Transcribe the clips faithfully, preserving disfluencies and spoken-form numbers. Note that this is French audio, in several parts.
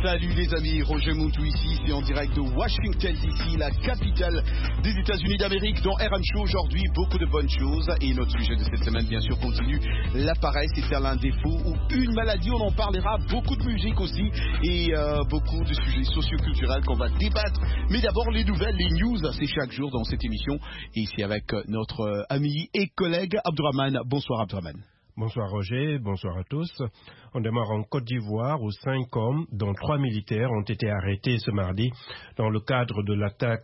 Salut les amis, Roger Moutou ici, c'est en direct de Washington D C, la capitale des États-Unis d'Amérique. Dans R M Show aujourd'hui, beaucoup de bonnes choses. Et notre sujet de cette semaine, bien sûr, continue. La paresse est-elle un défaut ou une maladie? On en parlera, beaucoup de musique aussi et euh, beaucoup de sujets socioculturels qu'on va débattre. Mais d'abord, les nouvelles, les news, c'est chaque jour dans cette émission. Et ici avec notre ami et collègue Abdourahmane. Bonsoir Abdourahmane. Bonsoir Roger, bonsoir à tous. On démarre en Côte d'Ivoire où cinq hommes, dont trois militaires, ont été arrêtés ce mardi dans le cadre de l'attaque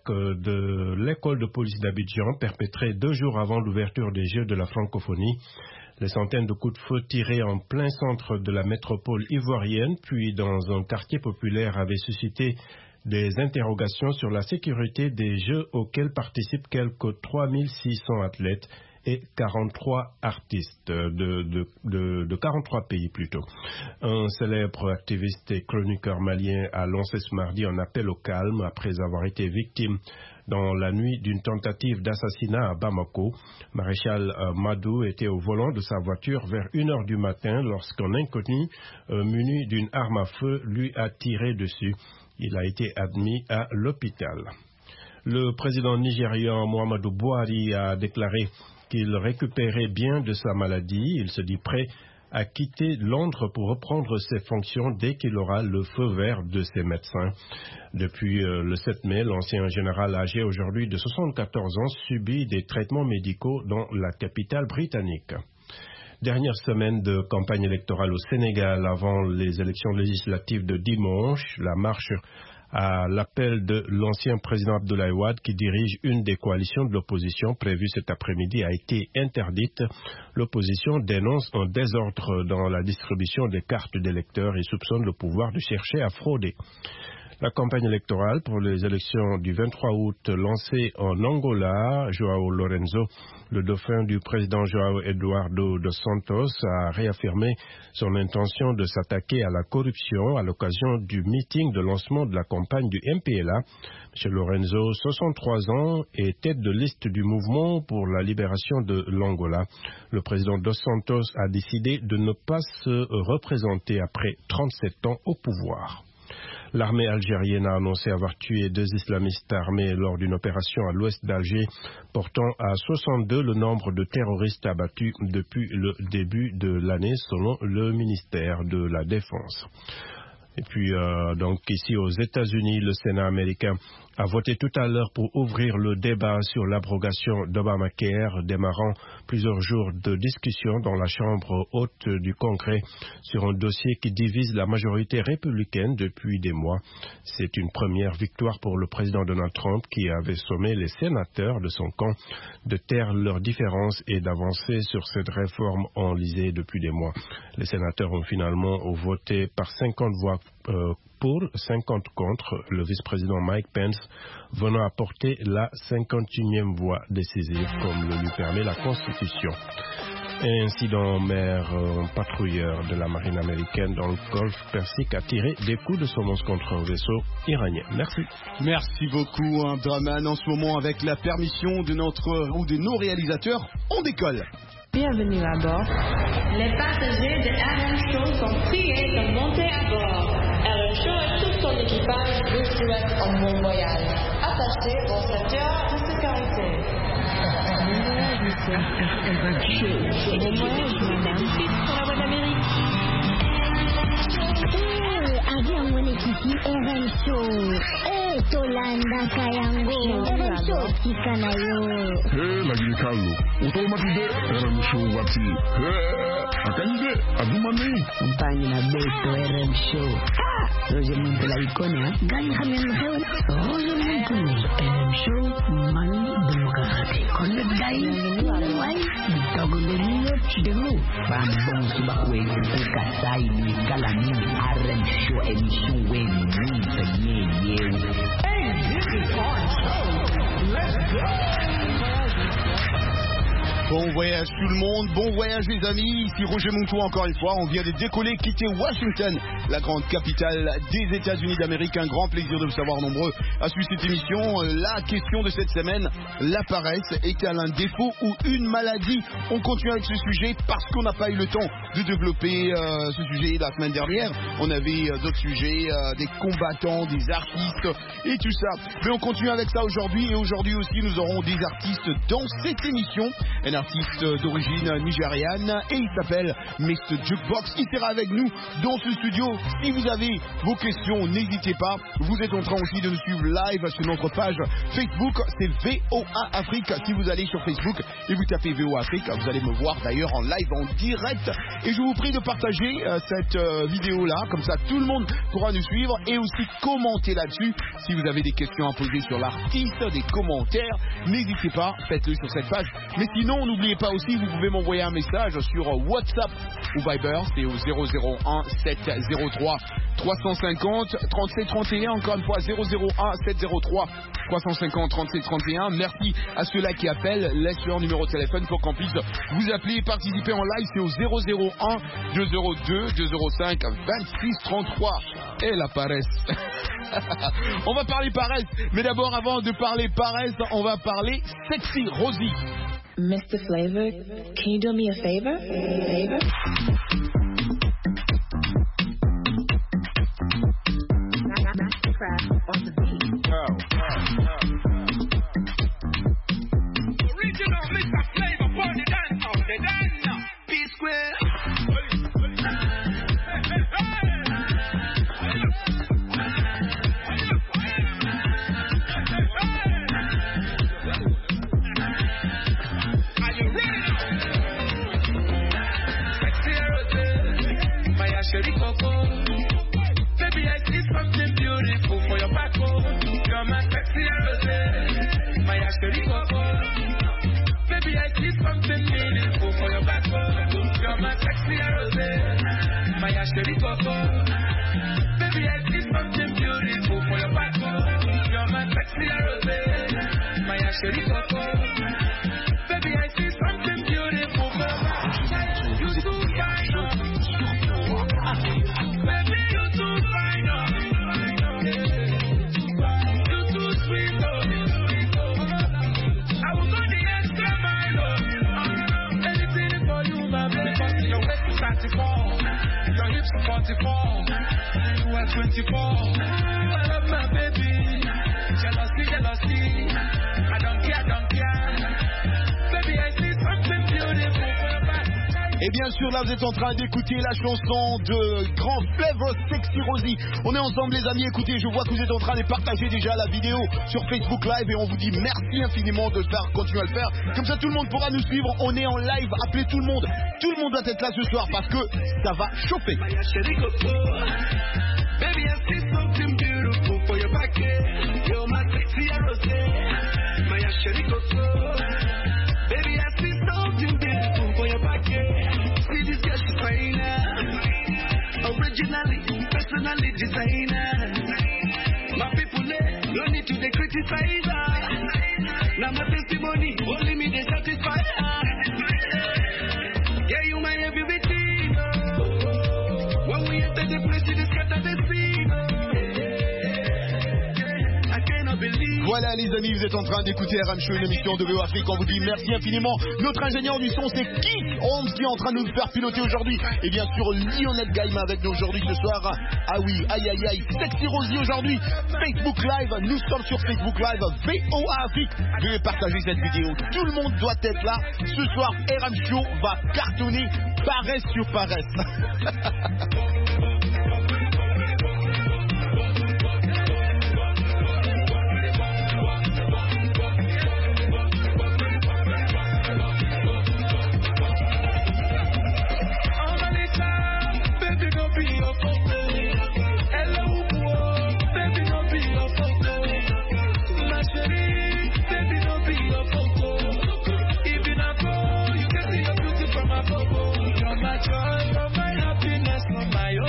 de l'école de police d'Abidjan perpétrée deux jours avant l'ouverture des Jeux de la francophonie. Les centaines de coups de feu tirés en plein centre de la métropole ivoirienne, puis dans un quartier populaire, avaient suscité des interrogations sur la sécurité des Jeux auxquels participent quelques trois mille six cents athlètes et quarante-trois artistes de, de, de, de quarante-trois pays plutôt. Un célèbre activiste et chroniqueur malien a lancé ce mardi un appel au calme après avoir été victime dans la nuit d'une tentative d'assassinat à Bamako. Maréchal euh, Madou était au volant de sa voiture vers une heure du matin lorsqu'un inconnu euh, muni d'une arme à feu lui a tiré dessus. Il a été admis à l'hôpital. Le président nigérian Muhammadu Buhari a déclaré qu'il récupérait bien de sa maladie. Il se dit prêt à quitter Londres pour reprendre ses fonctions dès qu'il aura le feu vert de ses médecins. Depuis euh, le sept mai, l'ancien général âgé aujourd'hui de soixante-quatorze ans subit des traitements médicaux dans la capitale britannique. Dernière semaine de campagne électorale au Sénégal avant les élections législatives de dimanche, la marche à l'appel de l'ancien président Abdoulaye Wade qui dirige une des coalitions de l'opposition prévue cet après-midi a été interdite. L'opposition dénonce un désordre dans la distribution des cartes d'électeurs et soupçonne le pouvoir de chercher à frauder. La campagne électorale pour les élections du vingt-trois août lancée en Angola, João Lorenzo, le dauphin du président João Eduardo dos Santos, a réaffirmé son intention de s'attaquer à la corruption à l'occasion du meeting de lancement de la campagne du M P L A. M. Lorenzo, soixante-trois ans, est tête de liste du mouvement pour la libération de l'Angola. Le président dos Santos a décidé de ne pas se représenter après trente-sept ans au pouvoir. L'armée algérienne a annoncé avoir tué deux islamistes armés lors d'une opération à l'ouest d'Alger, portant à soixante-deux le nombre de terroristes abattus depuis le début de l'année, selon le ministère de la Défense. Et puis, euh, donc ici aux États-Unis, le Sénat américain a voté tout à l'heure pour ouvrir le débat sur l'abrogation d'Obamacare, démarrant plusieurs jours de discussion dans la Chambre haute du Congrès sur un dossier qui divise la majorité républicaine depuis des mois. C'est une première victoire pour le président Donald Trump qui avait sommé les sénateurs de son camp de taire leurs différences et d'avancer sur cette réforme enlisée depuis des mois. Les sénateurs ont finalement voté par cinquante voix euh, pour, cinquante contre, le vice-président Mike Pence venant apporter la cinquante-et-unième voix décisive comme le lui permet la Constitution. Un incident en mer, un patrouilleur de la marine américaine dans le golfe Persique a tiré des coups de semonce contre un vaisseau iranien. Merci. Merci beaucoup Abdourahmane. En ce moment, avec la permission de notre ou de nos réalisateurs, on décolle. Bienvenue à bord. Les passagers de R M Show sont priés de monter à bord. R M Show et tout son équipage vous souhaitent un bon voyage. Attachez vos ceintures de sécurité. Bon voyage, madame. Pour la voie d'Amérique. Eh, avion mon équipe R M Show. Eh, Tolanda Kayango. R M Show, Tikanayo. Eh, la Guilcalo. Automatique R M Show Wati. Eh, Akanide, Adumani. Compagnie na Beto R M Show. Ah, Roger Moutou la Iconia. Gagne Hamel Mahon. Roger Moutou. R M Show, Manu Demokrati. Konnet Gaï. Wai, Bitogo de Minute de nous. Bambon Subakwe, Kasai, Galani, R M Show, émission Wayne, Moutou, Hey, this is our show. Let's go. Bon voyage tout le monde, bon voyage les amis, ici Roger Montour encore une fois, on vient de décoller, quitter Washington, la grande capitale des États-Unis d'Amérique, un grand plaisir de vous savoir nombreux à suivre cette émission. La question de cette semaine, la paresse est-elle un défaut ou une maladie? On continue avec ce sujet parce qu'on n'a pas eu le temps de développer euh, ce sujet la semaine dernière, on avait euh, d'autres sujets, euh, des combattants, des artistes et tout ça, mais on continue avec ça aujourd'hui et aujourd'hui aussi nous aurons des artistes dans cette émission. Un artiste d'origine nigériane et il s'appelle mister Jukebox. Il sera avec nous dans ce studio. Si vous avez vos questions, n'hésitez pas. Vous êtes en train aussi de nous suivre live sur notre page Facebook. C'est V O A Afrique. Si vous allez sur Facebook et vous tapez V O A Afrique, vous allez me voir d'ailleurs en live, en direct. Et je vous prie de partager euh, cette euh, vidéo-là. Comme ça, tout le monde pourra nous suivre et aussi commenter là-dessus. Si vous avez des questions à poser sur l'artiste, des commentaires, n'hésitez pas. Faites-le sur cette page. Mais sinon, n'oubliez pas aussi, vous pouvez m'envoyer un message sur WhatsApp ou Viber, c'est au zéro zéro un sept zéro trois trois cent cinquante trente-sept trente et un, encore une fois zéro zéro un sept zéro trois trois cent cinquante trente-sept trente et un. Merci à ceux-là qui appellent, laissez leur numéro de téléphone pour qu'on puisse vous appeler et participer en live, c'est au zéro zéro un deux zéro deux deux zéro cinq vingt-six trente-trois. Et la paresse. On va parler paresse, mais d'abord avant de parler paresse, on va parler Sexy Rosie. mister Flavor, can you do me a favor? Favor? Mastercraft on the beat. Oh, oh, oh. Original mister Flavor for the dance of the dance. P-Square. Baby, I see something beautiful for your back. You're my sexy rose, my Ashley Coco. Baby, I see something meaningful for your back. You're my sexy rose, my Ashley Coco. Baby, I see something beautiful for your back. You're my sexy rose, my Ashley Coco. Baby, I see something beautiful for your back. You too fine. Baby, you too fine, oh. You too sweet, oh. I will go the extra mile, oh. Anything for you, my baby. Because your waist is thirty-four, your hips are forty-four, you are twenty-four. I love my baby. Jealousy, jealousy. I don't care, I don't care. Baby, I see something beautiful for your back. Et bien sûr, là, vous êtes en train d'écouter la chanson de Grand Flavor, Sexy Rosie. On est ensemble, les amis. Écoutez, je vois que vous êtes en train de partager déjà la vidéo sur Facebook Live et on vous dit merci infiniment de faire, continuer à le faire. Comme ça, tout le monde pourra nous suivre. On est en live. Appelez tout le monde. Tout le monde doit être là ce soir parce que ça va chauffer. Baby, I see something beautiful for your back. You're my sexy rose, my Ashley Coco. Baby, I see something beautiful for your back. See this girl, she's fine. Originally, personally designer. My people, they don't need to they criticize her. Now my testimony, only me they satisfy her. Yeah, you my everything. When we enter the place, you just scatter the scene. I cannot believe. Voilà les amis, vous êtes en train d'écouter R M Show, une émission de V O Afrique. On vous dit merci infiniment. Notre ingénieur du son, c'est Keith Holmes qui est en train de nous faire piloter aujourd'hui. Et bien sûr, Lionel Gaïma avec nous aujourd'hui ce soir. Ah oui, aïe aïe aïe, Sexy Rosie aujourd'hui. Facebook Live, nous sommes sur Facebook Live, V O A Afrique. Je vais partager cette vidéo. Tout le monde doit être là. Ce soir, R M Show va cartonner paresse sur paresse. My joy, my happiness, my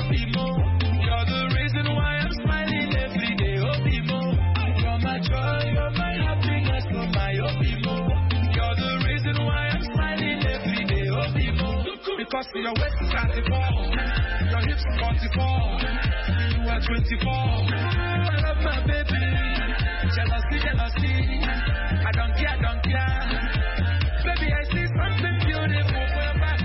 see your waist is thirty-four, your hips forty-four, you are twenty-four. I love my baby, jealousy, jealousy. I don't care, I don't care. Baby, I see something beautiful for your back.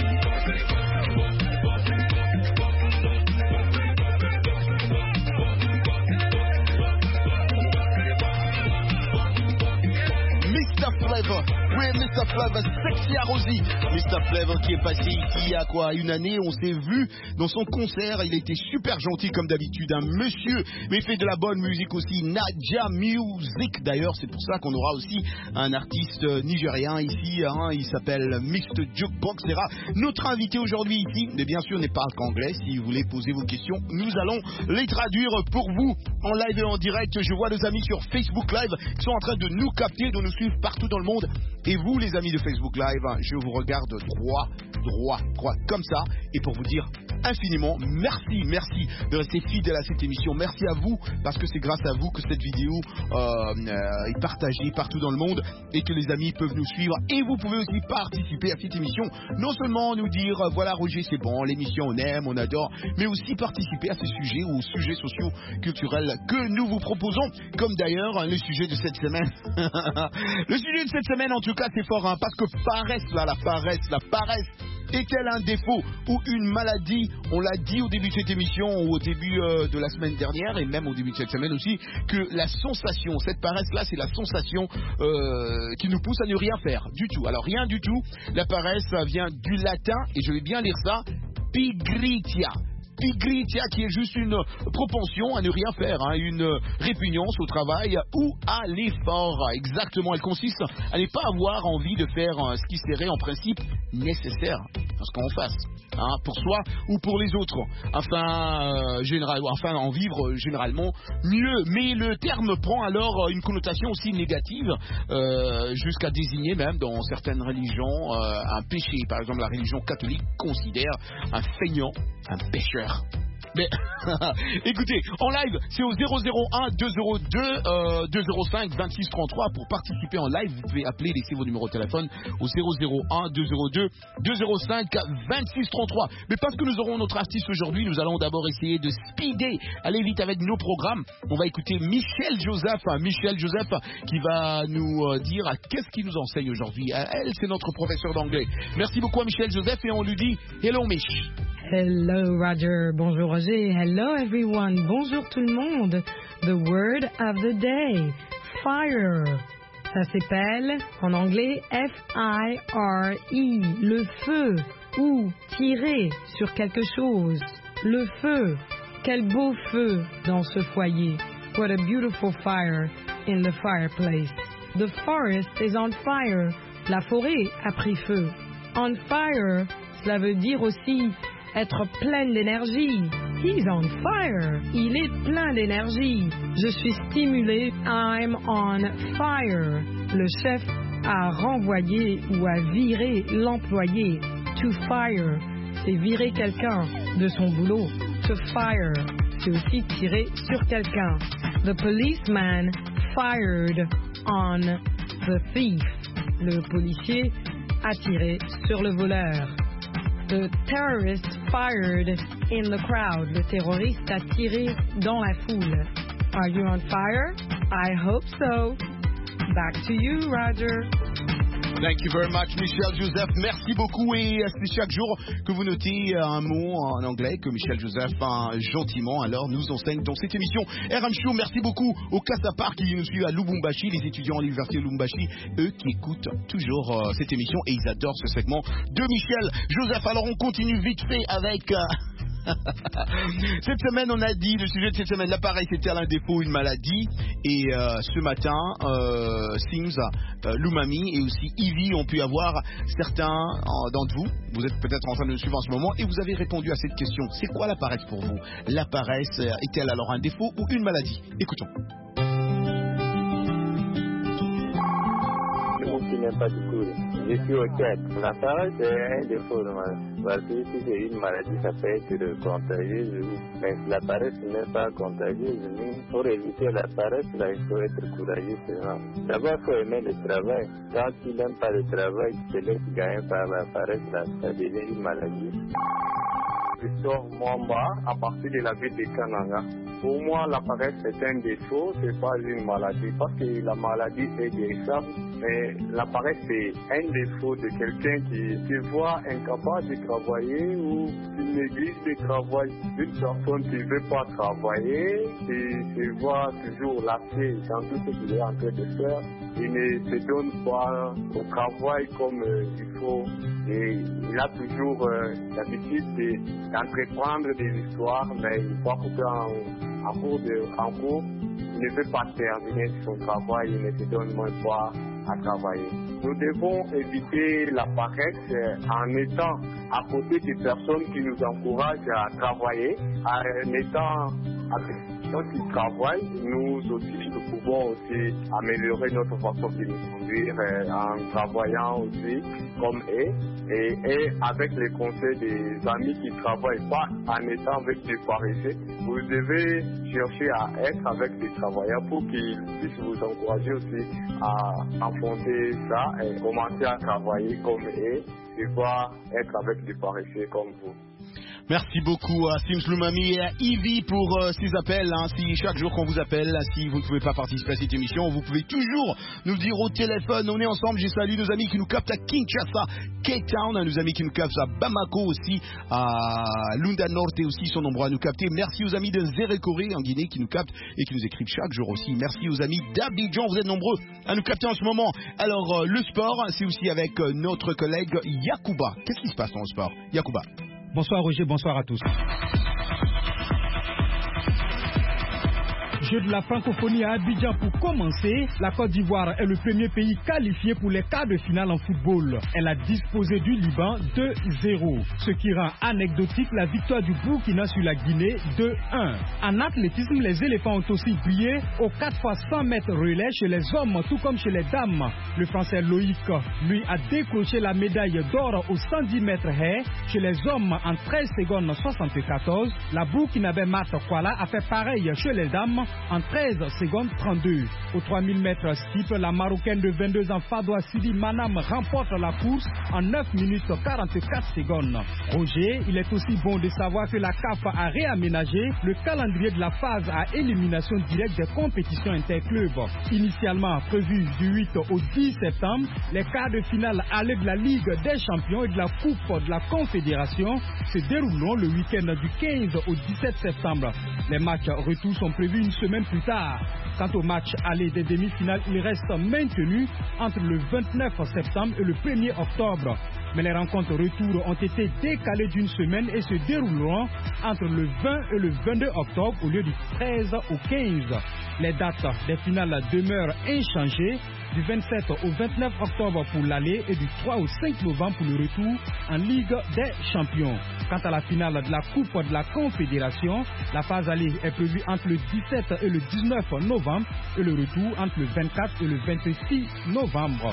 mister Flavor, oui, mister Flavor, Sexy Rosie. mister Flavor qui est passé ici il y a quoi, une année, on s'est vu dans son concert, il a été super gentil comme d'habitude, un monsieur, mais il fait de la bonne musique aussi, Nadia Music d'ailleurs, c'est pour ça qu'on aura aussi un artiste nigérien ici, hein, il s'appelle Mixed Jukebox, sera notre invité aujourd'hui ici, mais bien sûr n'est pas qu'anglais, si vous voulez poser vos questions, nous allons les traduire pour vous en live et en direct. Je vois nos amis sur Facebook Live qui sont en train de nous capter, de nous suivre partout dans le monde. Et vous, les amis de Facebook Live, je vous regarde droit, droit, droit, comme ça. Et pour vous dire infiniment merci, merci de rester fidèle à cette émission. Merci à vous, parce que c'est grâce à vous que cette vidéo euh, euh, est partagée partout dans le monde et que les amis peuvent nous suivre. Et vous pouvez aussi participer à cette émission. Non seulement nous dire, euh, voilà Roger, c'est bon, l'émission on aime, on adore, mais aussi participer à ces sujets ou aux sujets sociaux, culturels que nous vous proposons. Comme d'ailleurs le sujet de cette semaine. Le sujet de cette semaine, en tout cas, c'est fort, hein, parce que paresse, là, la paresse, la paresse, est-elle un défaut ou une maladie? On l'a dit au début de cette émission, ou au début euh, de la semaine dernière, et même au début de cette semaine aussi, que la sensation, cette paresse-là, c'est la sensation euh, qui nous pousse à ne rien faire du tout. Alors rien du tout, la paresse ça vient du latin, et je vais bien lire ça, pigritia. Pigritia, qui est juste une propension à ne rien faire, hein, une répugnance au travail ou à l'effort. Exactement, elle consiste à ne pas avoir envie de faire ce qui serait en principe nécessaire à ce qu'on fasse, hein, pour soi ou pour les autres, enfin, euh, général, enfin en vivre généralement mieux. Mais le terme prend alors une connotation aussi négative, euh, jusqu'à désigner même dans certaines religions euh, un péché. Par exemple, la religion catholique considère un feignant un pécheur. Mais écoutez, en live, c'est au zéro zéro un deux zéro deux euh, deux zéro cinq vingt-six trente-trois. Pour participer en live, vous pouvez appeler, laisser vos numéros de téléphone au zéro zéro un deux zéro deux deux zéro cinq vingt-six trente-trois. Mais parce que nous aurons notre artiste aujourd'hui, nous allons d'abord essayer de speeder, aller vite avec nos programmes. On va écouter Michel Joseph, hein, Michel Joseph qui va nous euh, dire euh, qu'est-ce qu'il nous enseigne aujourd'hui. Elle, c'est notre professeur d'anglais. Merci beaucoup à Michel Joseph et on lui dit hello Mich. Hello Roger, bonjour Roger, hello everyone, bonjour tout le monde. The word of the day, fire. Ça s'appelle en anglais F I R E, le feu, ou tirer sur quelque chose. Le feu, quel beau feu dans ce foyer. What a beautiful fire in the fireplace. The forest is on fire, la forêt a pris feu. On fire, cela veut dire aussi être pleine d'énergie. He's on fire. Il est plein d'énergie. Je suis stimulé. I'm on fire. Le chef a renvoyé ou a viré l'employé. To fire, c'est virer quelqu'un de son boulot. To fire, c'est aussi tirer sur quelqu'un. The policeman fired on the thief. Le policier a tiré sur le voleur. The terrorist fired in the crowd. Le terroriste a tiré dans la foule. Are you on fire? I hope so. Back to you, Roger. Thank you very much, Michel Joseph. Merci beaucoup. Et c'est chaque jour que vous notez un mot en anglais que Michel Joseph hein, gentiment alors nous enseigne dans cette émission R M Show. Merci beaucoup aux Kassapar qui nous suivent à Lubumbashi, les étudiants à l'université de Lubumbashi, eux qui écoutent toujours euh, cette émission et ils adorent ce segment de Michel Joseph. Alors on continue vite fait avec... Euh cette semaine, on a dit, le sujet de cette semaine, l'appareil, c'était un défaut ou une maladie. Et euh, ce matin, euh, Sims, euh, Lumami et aussi Ivy ont pu avoir certains euh, d'entre vous. Vous êtes peut-être en train de nous suivre en ce moment et vous avez répondu à cette question. C'est quoi la paresse pour vous? La paresse est-elle alors un défaut ou une maladie? Écoutons. C'est n'aime pas du tout. Je suis au Tchad. La paresse est un défaut de maladie. Parce que si c'est une maladie, ça peut être contagieuse. Mais la paresse n'est pas contagieuse. Pour éviter la paresse, là, il faut être courageux seulement. D'abord, il faut aimer le travail. Quand tu n'aimes pas le travail, tu te laisses gagner par la paresse, là, ça devient une maladie. Victor Mwamba, à partir de la ville de Kananga. Pour moi, la paresse est un défaut, c'est pas une maladie, parce que la maladie est guérissable, mais la paresse c'est un défaut de quelqu'un qui se voit incapable de travailler ou qui néglige le travail. Une personne qui ne veut pas travailler, qui se voit toujours lassé dans tout ce qu'il est en train de faire, il ne se donne pas au travail comme euh, il faut. Et il a toujours euh, l'habitude d'entreprendre des histoires, mais il voit qu'en en cours de en cours, il ne veut pas terminer son travail, il ne se donne même pas à travailler. Nous devons éviter la paresse euh, en étant à côté des personnes qui nous encouragent à travailler, en étant avec les gens qui travaillent. Nous aussi, nous pouvons aussi améliorer notre façon de nous conduire euh, en travaillant aussi comme eux et, et avec les conseils des amis qui ne travaillent pas en étant avec des paresseux. Vous devez chercher à être avec des travailleurs pour qu'ils puissent vous encourager aussi à affronter ça et commencer à travailler comme eux et pas être avec des paresseux comme vous. Merci beaucoup à Sims Lumami et à Ivy pour euh, ces appels. Hein. Si chaque jour qu'on vous appelle, si vous ne pouvez pas participer à cette émission, vous pouvez toujours nous dire au téléphone. On est ensemble. J'ai salué nos amis qui nous captent à Kinshasa, Cape Town, hein, nos amis qui nous captent à Bamako aussi, à Lunda Norte aussi, ils sont nombreux à nous capter. Merci aux amis de Zérékoré en Guinée qui nous captent et qui nous écrivent chaque jour aussi. Merci aux amis d'Abidjan, vous êtes nombreux à nous capter en ce moment. Alors euh, le sport, c'est aussi avec euh, notre collègue Yacouba. Qu'est-ce qui se passe dans le sport, Yacouba? Bonsoir Roger, bonsoir à tous. Jeux de la francophonie à Abidjan pour commencer. La Côte d'Ivoire est le premier pays qualifié pour les quarts de finale en football. Elle a disposé du Liban deux zéro, ce qui rend anecdotique la victoire du Burkina sur la Guinée deux un. En athlétisme, les éléphants ont aussi brillé au quatre fois cent mètres relais chez les hommes tout comme chez les dames. Le Français Loïc, lui, a décroché la médaille d'or au cent dix mètres haies chez les hommes en treize secondes soixante-quatorze. La Burkinabé Marthe Kwala a fait pareil chez les dames en treize secondes trente-deux. Au trois mille mètres steeple, la Marocaine de vingt-deux ans Fadoua Sidi Manam remporte la course en neuf minutes quarante-quatre secondes. Roger, il est aussi bon de savoir que la C A F a réaménagé le calendrier de la phase à élimination directe des compétitions interclubs. Initialement prévu du huit au dix septembre, les quarts de finale allées de la Ligue des champions et de la Coupe de la Confédération se dérouleront le week-end du quinze au dix-sept septembre. Les matchs retour sont prévus une semaine plus tard. Quant au match aller des demi-finales, il reste maintenu entre le vingt-neuf septembre et le premier octobre. Mais les rencontres retour ont été décalées d'une semaine et se dérouleront entre le vingt et le vingt-deux octobre au lieu du treize au quinze. Les dates des finales demeurent inchangées, du vingt-sept au vingt-neuf octobre pour l'aller et du trois au cinq novembre pour le retour en Ligue des champions. Quant à la finale de la Coupe de la Confédération, la phase aller est prévue entre le dix-sept et le dix-neuf novembre et le retour entre le vingt-quatre et le vingt-six novembre.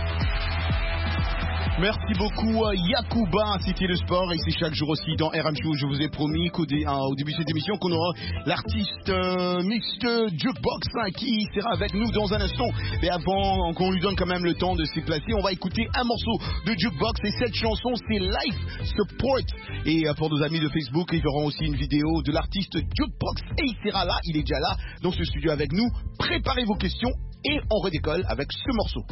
Merci beaucoup Yacouba, c'était le sport et c'est chaque jour aussi dans R M Show. Je vous ai promis qu'au dé, au début de cette émission qu'on aura l'artiste euh, mixte Jukebox hein, qui sera avec nous dans un instant. Mais avant qu'on lui donne quand même le temps de se placer, on va écouter un morceau de Jukebox et cette chanson c'est Life Support. Et euh, pour nos amis de Facebook, ils verront aussi une vidéo de l'artiste Jukebox et il sera là, il est déjà là dans ce studio avec nous. Préparez vos questions et on redécolle avec ce morceau.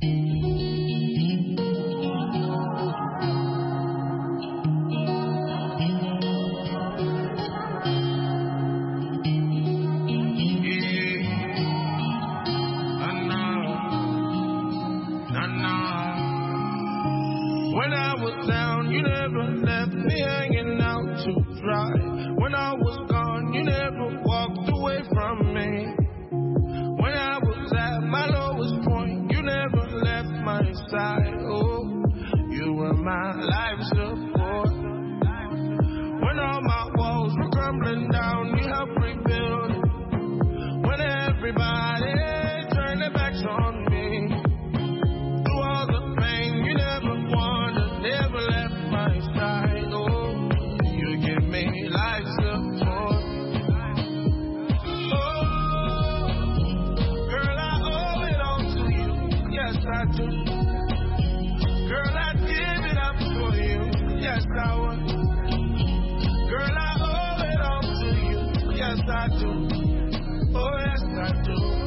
When I was down, you never left me hanging out to dry. When I was gone, you never walked away from me. When I was at my lowest point, you never left my side. Oh, you were my life support. When all my walls were crumbling down, you helped rebuild. When everybody turned their backs on me, through Girl, I'd give it up for you. Yes, I would. Girl, I owe it all to you. Yes, I do. Oh, yes, I do.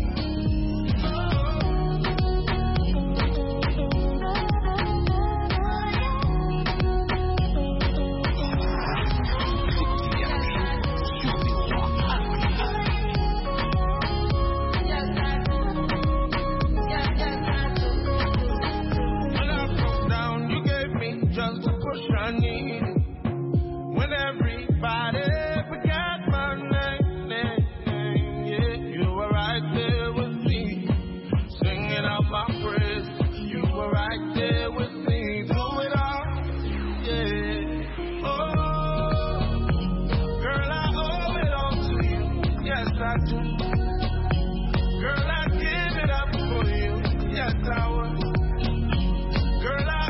Just the push I needed when everybody forgot my name, name. Yeah, you were right there with me, singing out my praise. You were right there with me, through it all. Yeah, oh, girl, I owe it all to you. Yes, I do. Girl, I'd give it up for you. Yes, I would. Girl, I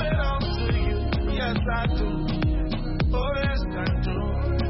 yes, I do. Oh, yes, I do.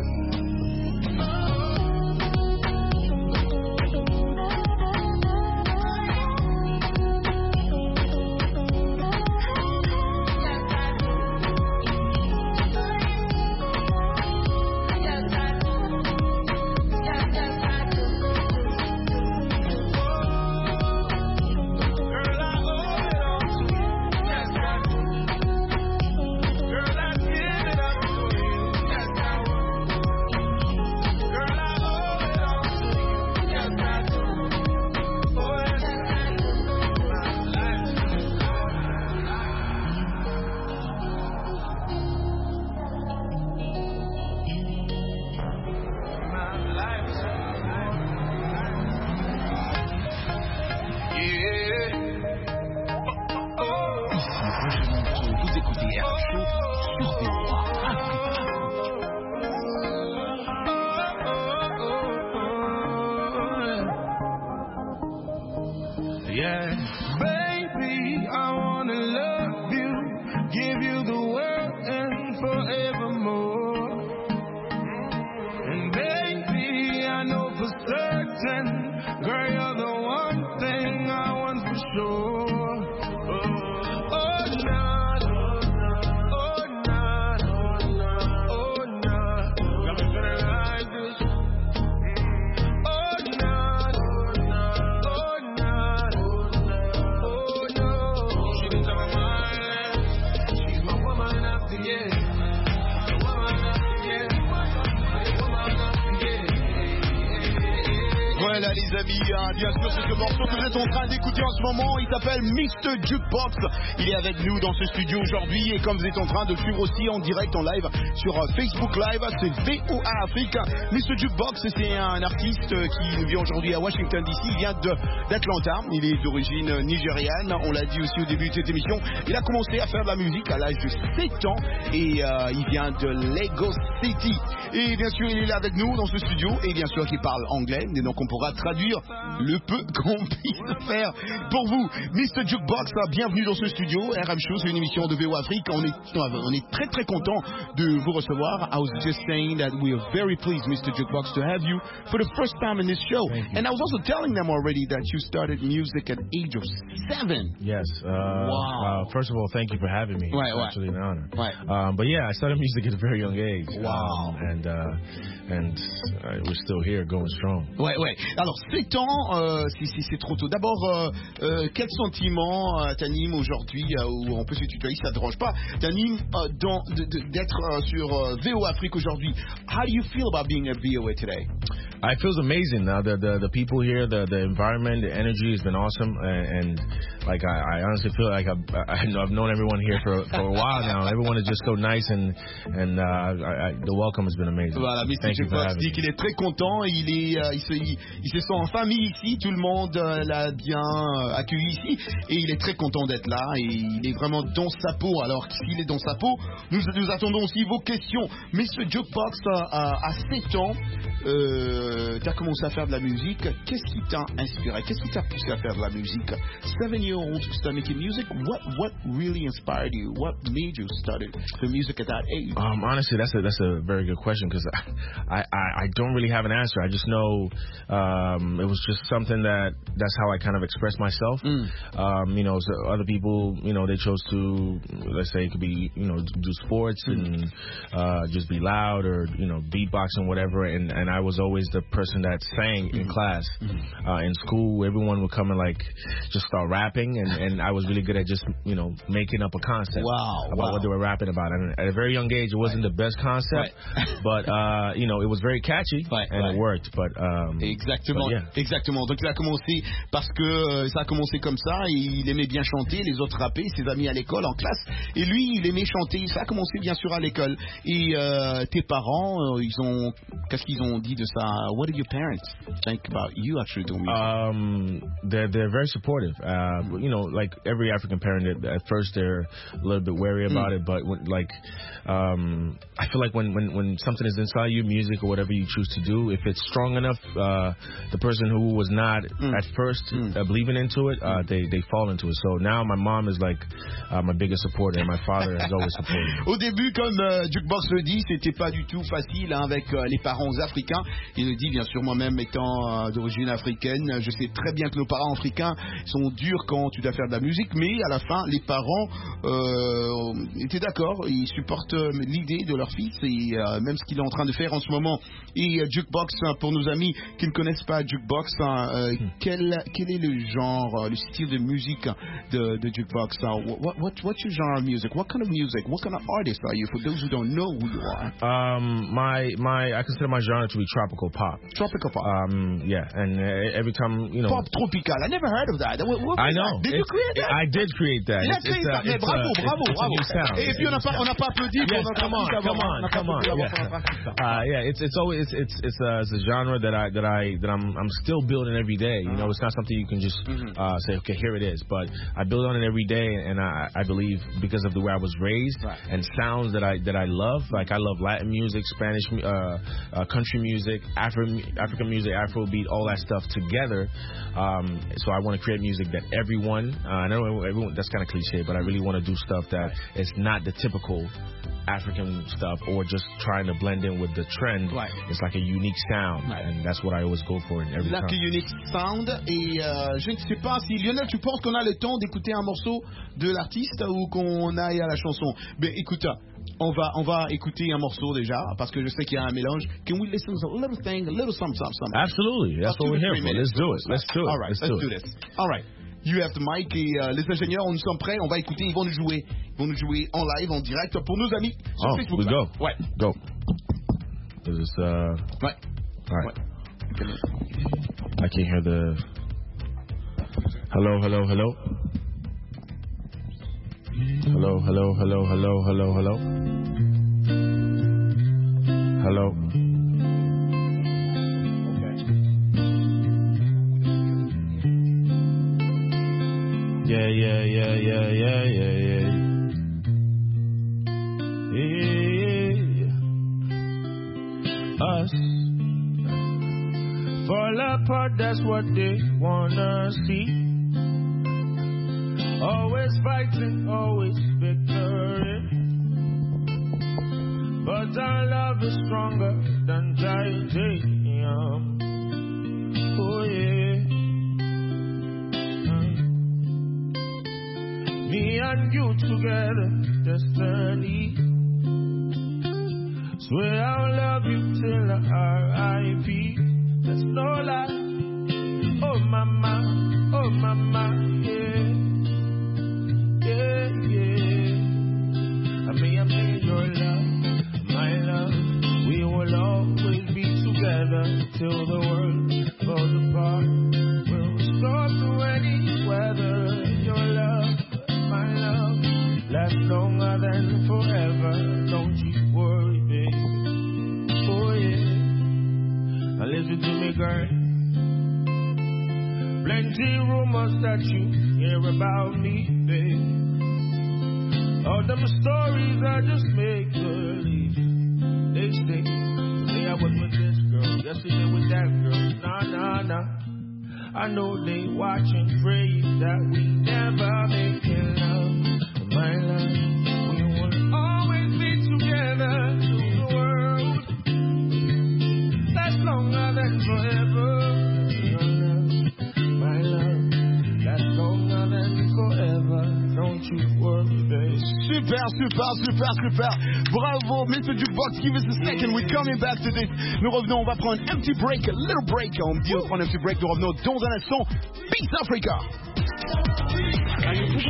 Voilà les amis, hein, bien sûr c'est ce morceau que vous êtes en train d'écouter en ce moment, il s'appelle mister Jukebox, il est avec nous dans ce studio aujourd'hui et comme vous êtes en train de le suivre aussi en direct, en live sur Facebook Live, c'est V O A Afrique. mister Jukebox c'est un artiste qui vient aujourd'hui à Washington D C, il vient d'Atlanta, il est d'origine nigériane, on l'a dit aussi au début de cette émission, il a commencé à faire de la musique à l'âge de sept ans et euh, il vient de Lagos City et bien sûr il est là avec nous dans ce studio et bien sûr qu'il parle anglais et donc on pourra traduire le peu qu'on puisse faire pour vous. mister Jukebox, bienvenue dans ce studio. R M Show, c'est une émission de V O Afrique. On est, on est très très content de vous recevoir. I was just saying that we are very pleased, mister Jukebox, to have you for the first time in this show. And I was also telling them already that you started music at age of seven. Yes. Uh, wow. Uh, first of all, thank you for having me. Ouais, it's ouais. actually an honor. Ouais. Um, but yeah, I started music at a very young age. Wow. Um, and uh, and uh, we're still here, going strong. Ouais, ouais. Alors, sept ans, euh, c'est trop tôt. D'abord, euh, euh, quel sentiment euh, t'anime aujourd'hui, euh, ou on peut se tutoyer, ça ne dérange pas, t'anime euh, d'être euh, sur euh, V O Afrique aujourd'hui? How do you feel about being at V O A today? It feels amazing. Uh, the, the the people here, the the environment, the energy has been awesome, and, and like I, I honestly feel like I've, I've known everyone here for for a while now. Everyone is just so nice, and and uh, I, I, the welcome has been amazing. Voilà, mister Jukebox dit qu'il est très content, il est, euh, il, se, il, il se sent en famille ici, tout le monde euh, l'a bien euh, accueilli ici, et il est très content d'être là, et il est vraiment dans sa peau. Alors s'il est dans sa peau, nous, nous attendons aussi vos questions. mister Jukebox euh, à sept ans. Euh, euh, tu as commencé à faire de la musique, qu'est-ce qui t'a inspiré? Qu'est-ce qui t'a poussé à faire de la musique? Seven year old to start making music. What what really inspired you? What made you start the music at that age? Um, honestly, that's a that's a very good question because I, I I don't really have an answer. I just know um, it was just something that that's how I kind of express myself. Mm. Um, you know, so other people, you know, they chose to, let's say, it could be, you know, do sports mm. and uh, just be loud or, you know, beatboxing, whatever. And, and I was always the person that sang mm. in class. Mm. Uh, in school, everyone would come and, like, just start rapping. And, and I was really good at just, you know, making up a concept wow, about wow. what they were rapping about. And at a very young age, it wasn't right. the best concept. Right. But, uh, you know, it was very catchy. Right. And right. it worked. But, um, Exactement. But yeah. Exactement. Donc, il a commencé parce que euh, ça a commencé comme ça. Il aimait bien chanter, les autres rapper, ses amis à l'école, en classe. Et lui, il aimait chanter. Ça a commencé bien sûr à l'école. Et euh, tes parents, euh, ils ont, qu'est-ce qu'ils ont dit de ça? What did your parents think about you actually doing music? Um, they're they're very supportive. Uh, you know, like every African parent, at first they're a little bit wary about mm. it, but when, like, um, I feel like when, when when something is inside you, music or whatever you choose to do, if it's strong enough, uh, the person who was not mm. at first mm. uh, believing into it, uh, they they fall into it. So now my mom is like uh, my biggest supporter, and my father has always supported me. Au début, comme euh, Jukebox le dit, c'était pas du tout facile hein, avec euh, les parents africains. Il le dit bien sûr, moi-même étant euh, d'origine africaine, je sais très bien que nos parents africains sont durs quand tu dois faire de la musique, mais à la fin, les parents euh, étaient d'accord, ils supportent l'idée de leur fils et euh, même ce qu'il est en train de faire en ce moment. Et euh, Jukebox, pour nos amis qui ne connaissent pas Jukebox, hein, euh, hmm. quel, quel est le genre, le style de musique de, de Jukebox? Hein? What, what, what's your genre of music? What kind of music? What kind of artist are you? For those who don't know who you are. Um, my my I consider my genre to be tropical pop. Tropical pop. Um, yeah, and uh, every time you know. Pop tropical. I never heard of that. What, what I know. That? Did it's, you create that? I did create that. Yeah, it's, it's, it's, bravo, a, bravo, it's, bravo. It's a new sound. Et puis on n'a pas on n'a pas applaudi yes, pour come on, come on, come on. Yeah. Uh, yeah, it's it's always it's it's it's a, it's a genre that I that I that I'm I'm still building every day. You know, it's not something you can just mm-hmm. uh, say, okay, here it is. But I build on it every day, and I I believe because of the way I was raised right. and sounds that I that I love. Like I love Latin music, Spanish, uh, uh, country music, Afro African music, Afrobeat, all that stuff together. Um, so I want to create music that everyone. Uh, I know everyone. That's kind of cliche, but I really want to do stuff that is not the typical African stuff or just trying to blend in with the trend. Right. It's like a unique sound, right. and that's what I always go for in every like time. a unique sound. Et euh, je ne sais pas si Lionel, tu penses qu'on a le temps d'écouter un morceau de l'artiste ou qu'on aille à la chanson? Ben écoute, on va on va écouter un morceau déjà parce que je sais qu'il y a un mélange. Can we listen to a little thing, a little something, something? Absolutely, that's what we're here for. Let's do it. Let's do it. All right, let's, let's do, do this. All right. You have the mic et euh, les ingénieurs, nous sommes prêts, on va écouter, ils vont nous jouer. Ils vont nous jouer en live, en direct pour nos amis sur oh, Facebook. We go. Ouais. Go. Is this, uh... Ouais. All right. Ouais. I can't hear the... Hello, hello, hello. Hello, hello, hello, hello, hello, hello. Hello. Yeah, yeah, yeah, yeah, yeah, yeah, yeah. Yeah, yeah. Us fall apart, that's what they wanna see. Always fighting, always victory. But our love is stronger than titanium. Oh yeah. Me and you together, destiny. Swear I'll love you till R I P. There's no lie. Oh mama, oh mama, yeah, yeah, yeah. I mean, I mean your love, my love. We will always be together till the world falls apart. We'll storm through any weather. Your love, my love, last longer than forever. Don't you worry, baby. Oh yeah. Now listen to me, girl. Plenty rumors that you hear about me, baby. All them stories I just make believe. They say, me I was with this girl, Yes, we live with that girl. Nah, nah, nah. I know they watch and pray that we never make it love. My love, we will always be together through the world. That's longer than forever. My love, that's longer than forever. Don't you worry, baby. Super, super, super, super. Bravo, Mister Jukebox. Give us a second. We're coming back to this. Nous revenons, on va prendre un petit break, a little break. On me dit de prendre un petit break. Nous revenons dans un instant. Peace Africa. É um dos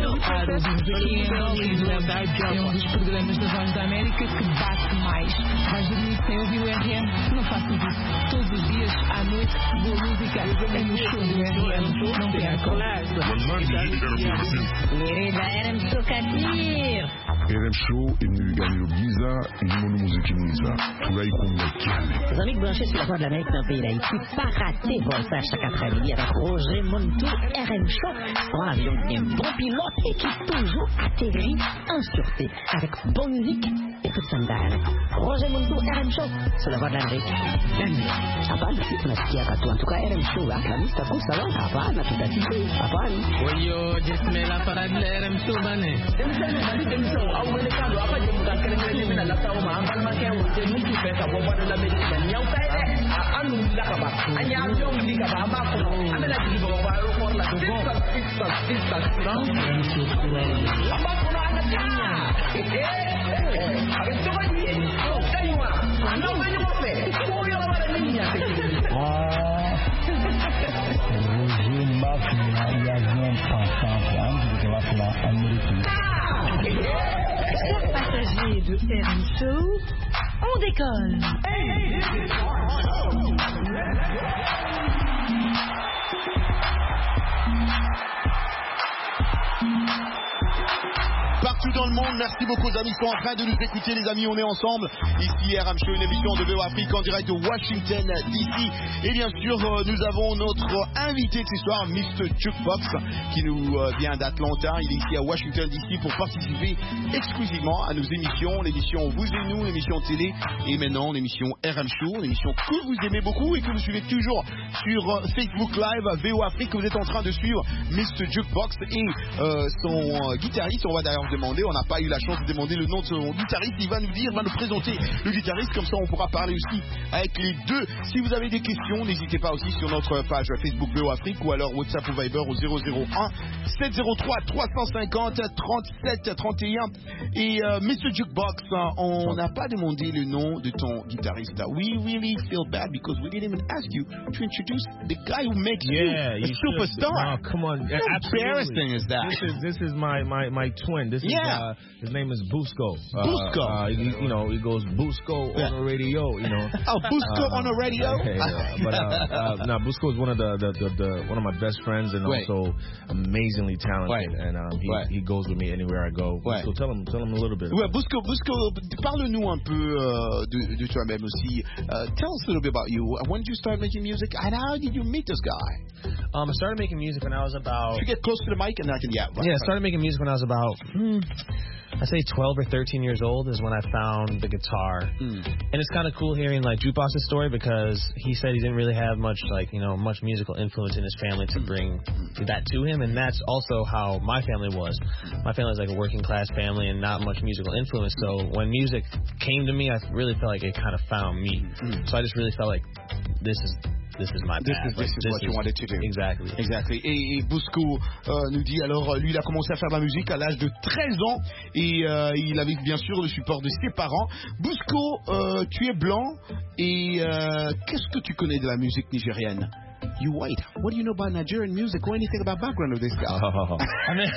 programas da Voz da América que bate mais. Vais dormir sem ouvir o R M? Não faças isso. Todos os dias, à noite, boa música. É no show do R M. Não percam. Vereda R M Show Katir. R M Show est venu gagner le Giza et du monde musique Giza. Tout là, il compte le calme. Les amis branchés sur la Voix de l'Amérique dans le pays d'Haïti, pas rater Voltage chaque après-midi avec Roger Montou, R M Show. Un avion bien bon pilote et qui toujours atterrit en sûreté avec bonne musique et tout ça derrière. Roger Montou, R M Show, sur la Voix de l'Amérique. Apal, on a ce qu'il y a à toi. En tout cas, R M Show, la liste, ça va, apal, on a tout à fait. Apal. Oui, yo, dis-moi la parade de R M Show, bané. Aumenecando apa je bukan keren-keren mina la tahu ma ambal ma ke wote mun ki pesa bo bodo la medicine nyau kai de anu la ka ba anya jo ndi ka ba ma ko amela ji bo ba ro ko la ko sista sista sista apa ko na ana tinya eh a to ba ni ko kai wa ando ba ni mo pe ko yo la ba ni nya ah Roger Mafia il y a vingt ans de la plan américaine. Chers passagers de R M Show, on décolle. Partout dans le monde, merci beaucoup aux amis qui sont en train de nous écouter, les amis, on est ensemble. Ici R M Show, une émission de V O Afrique en direct de Washington D C. Et bien sûr, nous avons notre invité de ce soir, Mister Jukebox, qui nous vient d'Atlanta. Il est ici à Washington D C pour participer exclusivement à nos émissions, l'émission Vous et Nous, l'émission télé, et maintenant l'émission R M Show, l'émission que vous aimez beaucoup et que vous suivez toujours sur Facebook Live, V O Afrique. Vous êtes en train de suivre Mister Jukebox et euh, son guitariste. On va d'ailleurs demander, on n'a pas eu la chance de demander le nom de son guitariste, il va nous dire, va nous présenter le guitariste, comme ça on pourra parler aussi avec les deux. Si vous avez des questions, n'hésitez pas aussi sur notre page Facebook V O Afrique ou alors WhatsApp ou Viber au zéro zéro un sept zéro trois trois cent cinquante trente-sept trente et un. Et euh, Mister Jukebox, on n'a pas demandé le nom de ton guitariste. We really feel bad because we didn't even ask you to introduce the guy who makes yeah, you a you superstar. Oh, come on. How embarrassing is that? This is, this is my, my, my twin. This yeah. is, uh, his name is Busco. Uh, Busco. Uh, he, you know, he goes Busco yeah. on the radio, you know. Oh, Busco uh, on the radio? Okay, yeah. But, uh, uh, no, Busco is one of the, the, the, the, one of my best friends and Wait. also amazingly talented. Wait. And um, he, Wait. he goes with me anywhere I go. Wait. So tell him, tell him a little bit. Ouais, Busco, Busco, parle-nous un peu uh, de, de toi-même aussi. Uh, tell us a little bit about you. When did you start making music and how did you meet this guy? Um, I started making music when I was about... If you get close to the mic and I can, yeah. Right, yeah, I right. started making music when I was about... Hmm, I say twelve or thirteen years old is when I found the guitar. Mm. And it's kind of cool hearing like Jukebox's story because he said he didn't really have much like, you know, much musical influence in his family to bring that to him. And that's also how my family was. My family was like a working class family and not much musical influence. So when music came to me, I really felt like it kind of found me. Mm. So I just really felt like this is... This is my This path. is, this is this what is, you wanted to do. Exactly. Exactly. Et, et Busco euh, nous dit alors, lui, il a commencé à faire de la musique à l'âge de treize ans et euh, il avait bien sûr le support de ses parents. Busco, euh, tu es blanc et euh, qu'est-ce que tu connais de la musique nigérienne? You white. What do you know about Nigerian music or anything about background of this guy? Oh. I mean,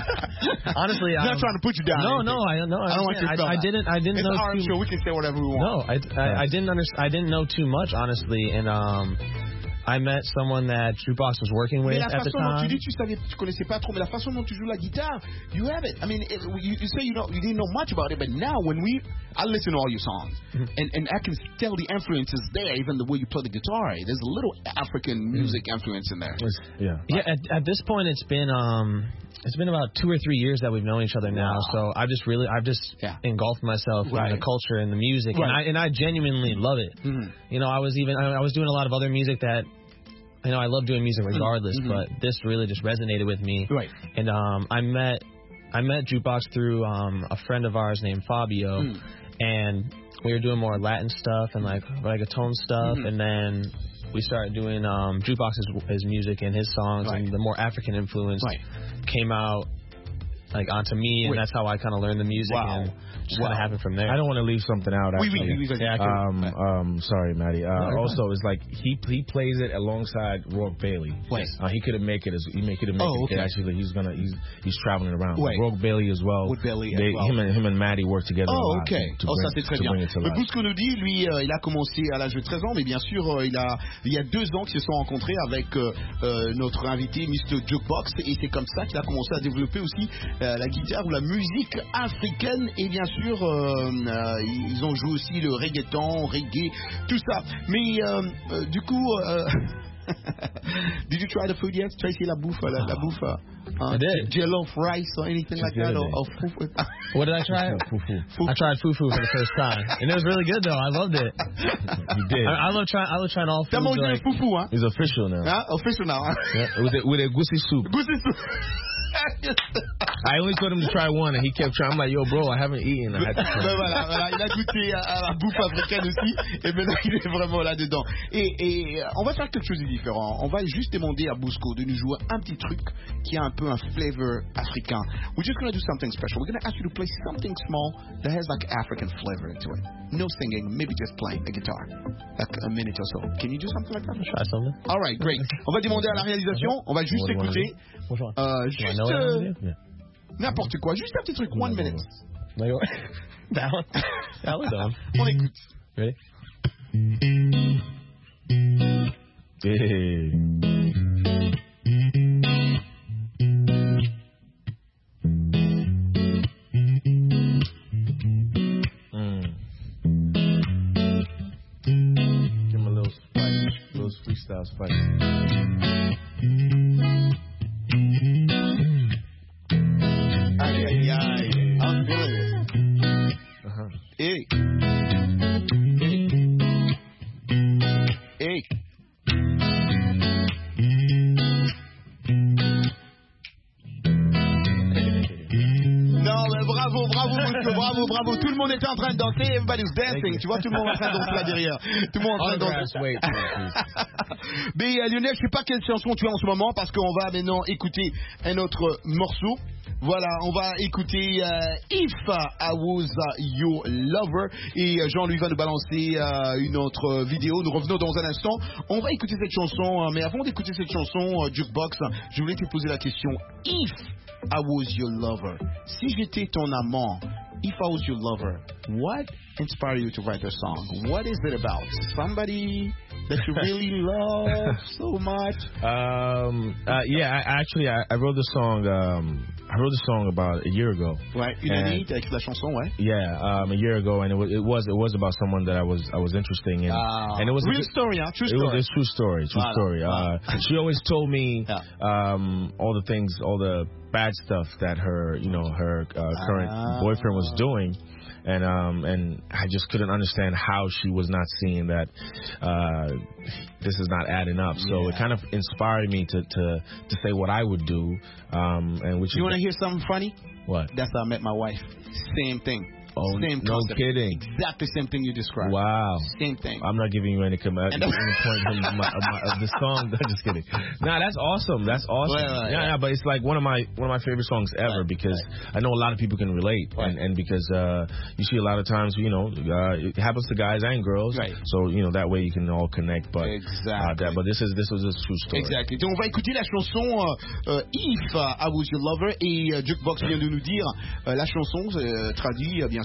honestly, I'm not um, trying to put you down. No, no, I no, I, I don't want you to I, feel I that. didn't, I didn't it's know. Our too, show. We can say whatever we want. No, I, I, I didn't understand. I didn't know too much, honestly, and um. I met someone that Jukebox was working with mais la at the façon dont tu time. dis, tu savais, tu connaissais pas trop, mais la façon dont tu joues la guitare, you have it. I mean, it, you, you say you know you didn't know much about it, but now when we, I listen to all your songs, mm-hmm. and and I can tell the influences there, even the way you play the guitar. There's a little African music mm-hmm. influence in there. Yeah. Yeah. At, at this point, it's been um, it's been about two or three years that we've known each other now. Wow. So I've just really, I've just yeah. engulfed myself right. in the culture and the music, right. and I and I genuinely love it. Mm-hmm. You know, I was even I, I was doing a lot of other music that. You know, I love doing music regardless, mm-hmm. but this really just resonated with me. Right. And um, I met I met Jukebox through um, a friend of ours named Fabio, mm. and we were doing more Latin stuff and like reggaeton stuff, mm-hmm. and then we started doing um, Jukebox's his music and his songs, right. and the more African influence right. came out like onto me, and Wait. that's how I kind of learned the music. Wow. And just wow. kind of happened from there. I don't want to leave something out. Actually, oui, oui, oui, yeah, um, um, sorry, Maddie. Uh, no, also, it's like he he plays it alongside Rourke Bailey. Wait. Uh, he couldn't make it. As, he make it. Make oh, it. Okay. Actually, he's gonna he's he's traveling around. Wait. Rourke Bailey as well. With Bailey they, as well. Him and him and Maddie work together. Oh, a lot ok. To, to oh, bring, ça c'est très bien. Le Bousco nous dit, lui, euh, il a commencé à l'âge de treize ans, mais bien sûr, euh, il a il y a deux ans qu'ils se sont rencontrés avec euh, euh, notre invité, mister Jukebox, et c'est comme ça qu'il a commencé à développer aussi euh, la guitare ou la musique africaine, et bien sûr. Euh, Euh, ils ont joué aussi le reggaeton, reggae, tout ça. Mais euh, euh, du coup, euh, did you try the food yet? Tu as essayé la bouffe, la, la bouffe, uh, I did. Jollof rice or anything like that, or, or fufu? What did I try? Fufu. I tried fufu for the first time, and it was really good though. I loved it. You did. I, I love trying. I love trying all T'as foods. mangé Like, le fufu, hein? It's official now. Huh? Official now. Huh? Yeah, with a, with a goosey soup. Goosey soup. I only told him to try one, and he kept trying. I'm like, yo, bro, I haven't eaten. I had to try. Ben voilà, voilà, il a goûté à, à la bouffe africaine aussi, et maintenant il est vraiment là-dedans. Et, et on va faire quelque chose de différent. On va juste demander à Bousco de nous jouer un petit truc qui a un peu un flavor africain. We're just going to do something special. We're going to ask you to play something small that has like African flavor into it. No singing, maybe just playing the guitar. Like a minute or so. Can you do something like that? Try something. All right, great. On va demander à la réalisation, on va juste écouter. Euh, juste euh, n'importe quoi, juste un petit truc, one minute. That one? That one done. On écoute. Ready? Hey. Mm. Give him a little spice, a little freestyle spice. Aïe, aïe, aïe. I'm feeling it. Uh-huh. Hey. Hey. Hey. Non, mais bravo, bravo, monsieur, bravo, bravo. Tout le monde était en train de danser. Everybody's dancing. Tu vois, tout le monde est en train de danser là derrière. Tout le monde est en train de danser. Mais euh, Lionel, je sais pas quelle chanson tu as en ce moment parce qu'on va maintenant écouter un autre morceau. Voilà, on va écouter euh, If I Was Your Lover et Jean-Louis va nous balancer euh, une autre vidéo. Nous revenons dans un instant. On va écouter cette chanson, euh, mais avant d'écouter cette chanson, euh, Jukebox, je voulais te poser la question. If I was your lover, si j'étais ton amant, if I was your lover, what inspired you to write the song? What is it about? Somebody that you really love so much? Um, uh, yeah, I, actually, I, I wrote the song. Um, I wrote the song about a year ago. Ouais, une année, t'as écrit la chanson, ouais. Yeah, um, a year ago, and it was it was it was about someone that I was I was interested in, uh, and it was real a, story, huh? True it story. Was a true story, true voilà, story. voilà. Uh, she always told me yeah. um, all the things, all the bad stuff that her, you know, her uh, current uh, boyfriend was doing. And um and I just couldn't understand how she was not seeing that uh, this is not adding up. So yeah. it kind of inspired me to, to, to say what I would do. Um, and which you want to hear something funny? What? That's how I met my wife. Same thing. Oh, same no concept. kidding. Exactly the same thing you described. Wow. Same thing. I'm not giving you any, com- any point of, my, of, my, of the song. I'm just kidding. Nah, that's awesome. That's awesome. Right, right, yeah, right. yeah, but it's like one of my one of my favorite songs ever right, because right. I know a lot of people can relate, right. and, and because uh, you see a lot of times, you know, uh, it happens to guys and girls. Right. So you know that way you can all connect. But exactly. uh, that, but this is this was a true story. Exactly. Donc on va écouter la chanson euh, If I Was Your Lover et euh, Jukebox vient de nous dire euh, la chanson euh, traduit euh, bien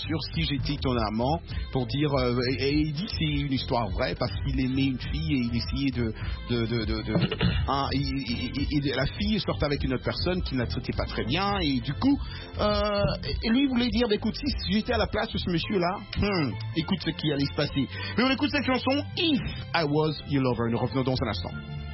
sûr, si j'étais ton amant, pour dire, euh, et, et il dit que c'est une histoire vraie parce qu'il aimait une fille et il essayait de, de, de, de, de hein, et, et, et, et la fille sortait avec une autre personne qui ne la traitait pas très bien et du coup, euh, et lui voulait dire, bah, écoute, si j'étais à la place de ce monsieur-là, hmm, écoute ce qui allait se passer. Mais on écoute cette chanson, If I Was Your Lover. Nous revenons dans un instant.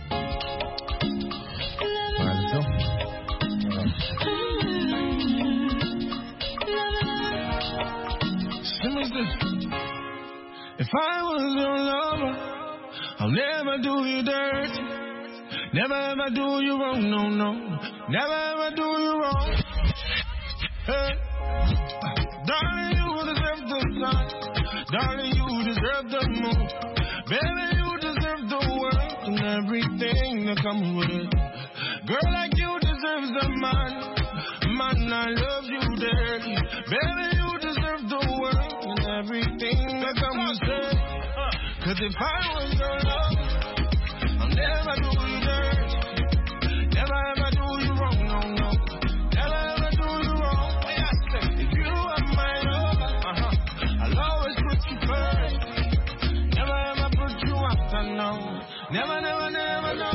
If I was your lover, I'll never do you dirty. Never ever do you wrong, no, no. Never ever do you wrong. Hey. Darling, you deserve the sun. Darling, you deserve the moon. Baby, you deserve the world and everything that comes with it. Girl like you deserves a man. Man, I love you dearly. Baby, you deserve the world and everything that comes with it. Cause if I was your lover, I'll never do you dirty. Never ever do you wrong, no, no. Never ever do you wrong. If you are my lover, uh-huh, I'll always put you first. Never ever put you after, no. Never, never, never, no.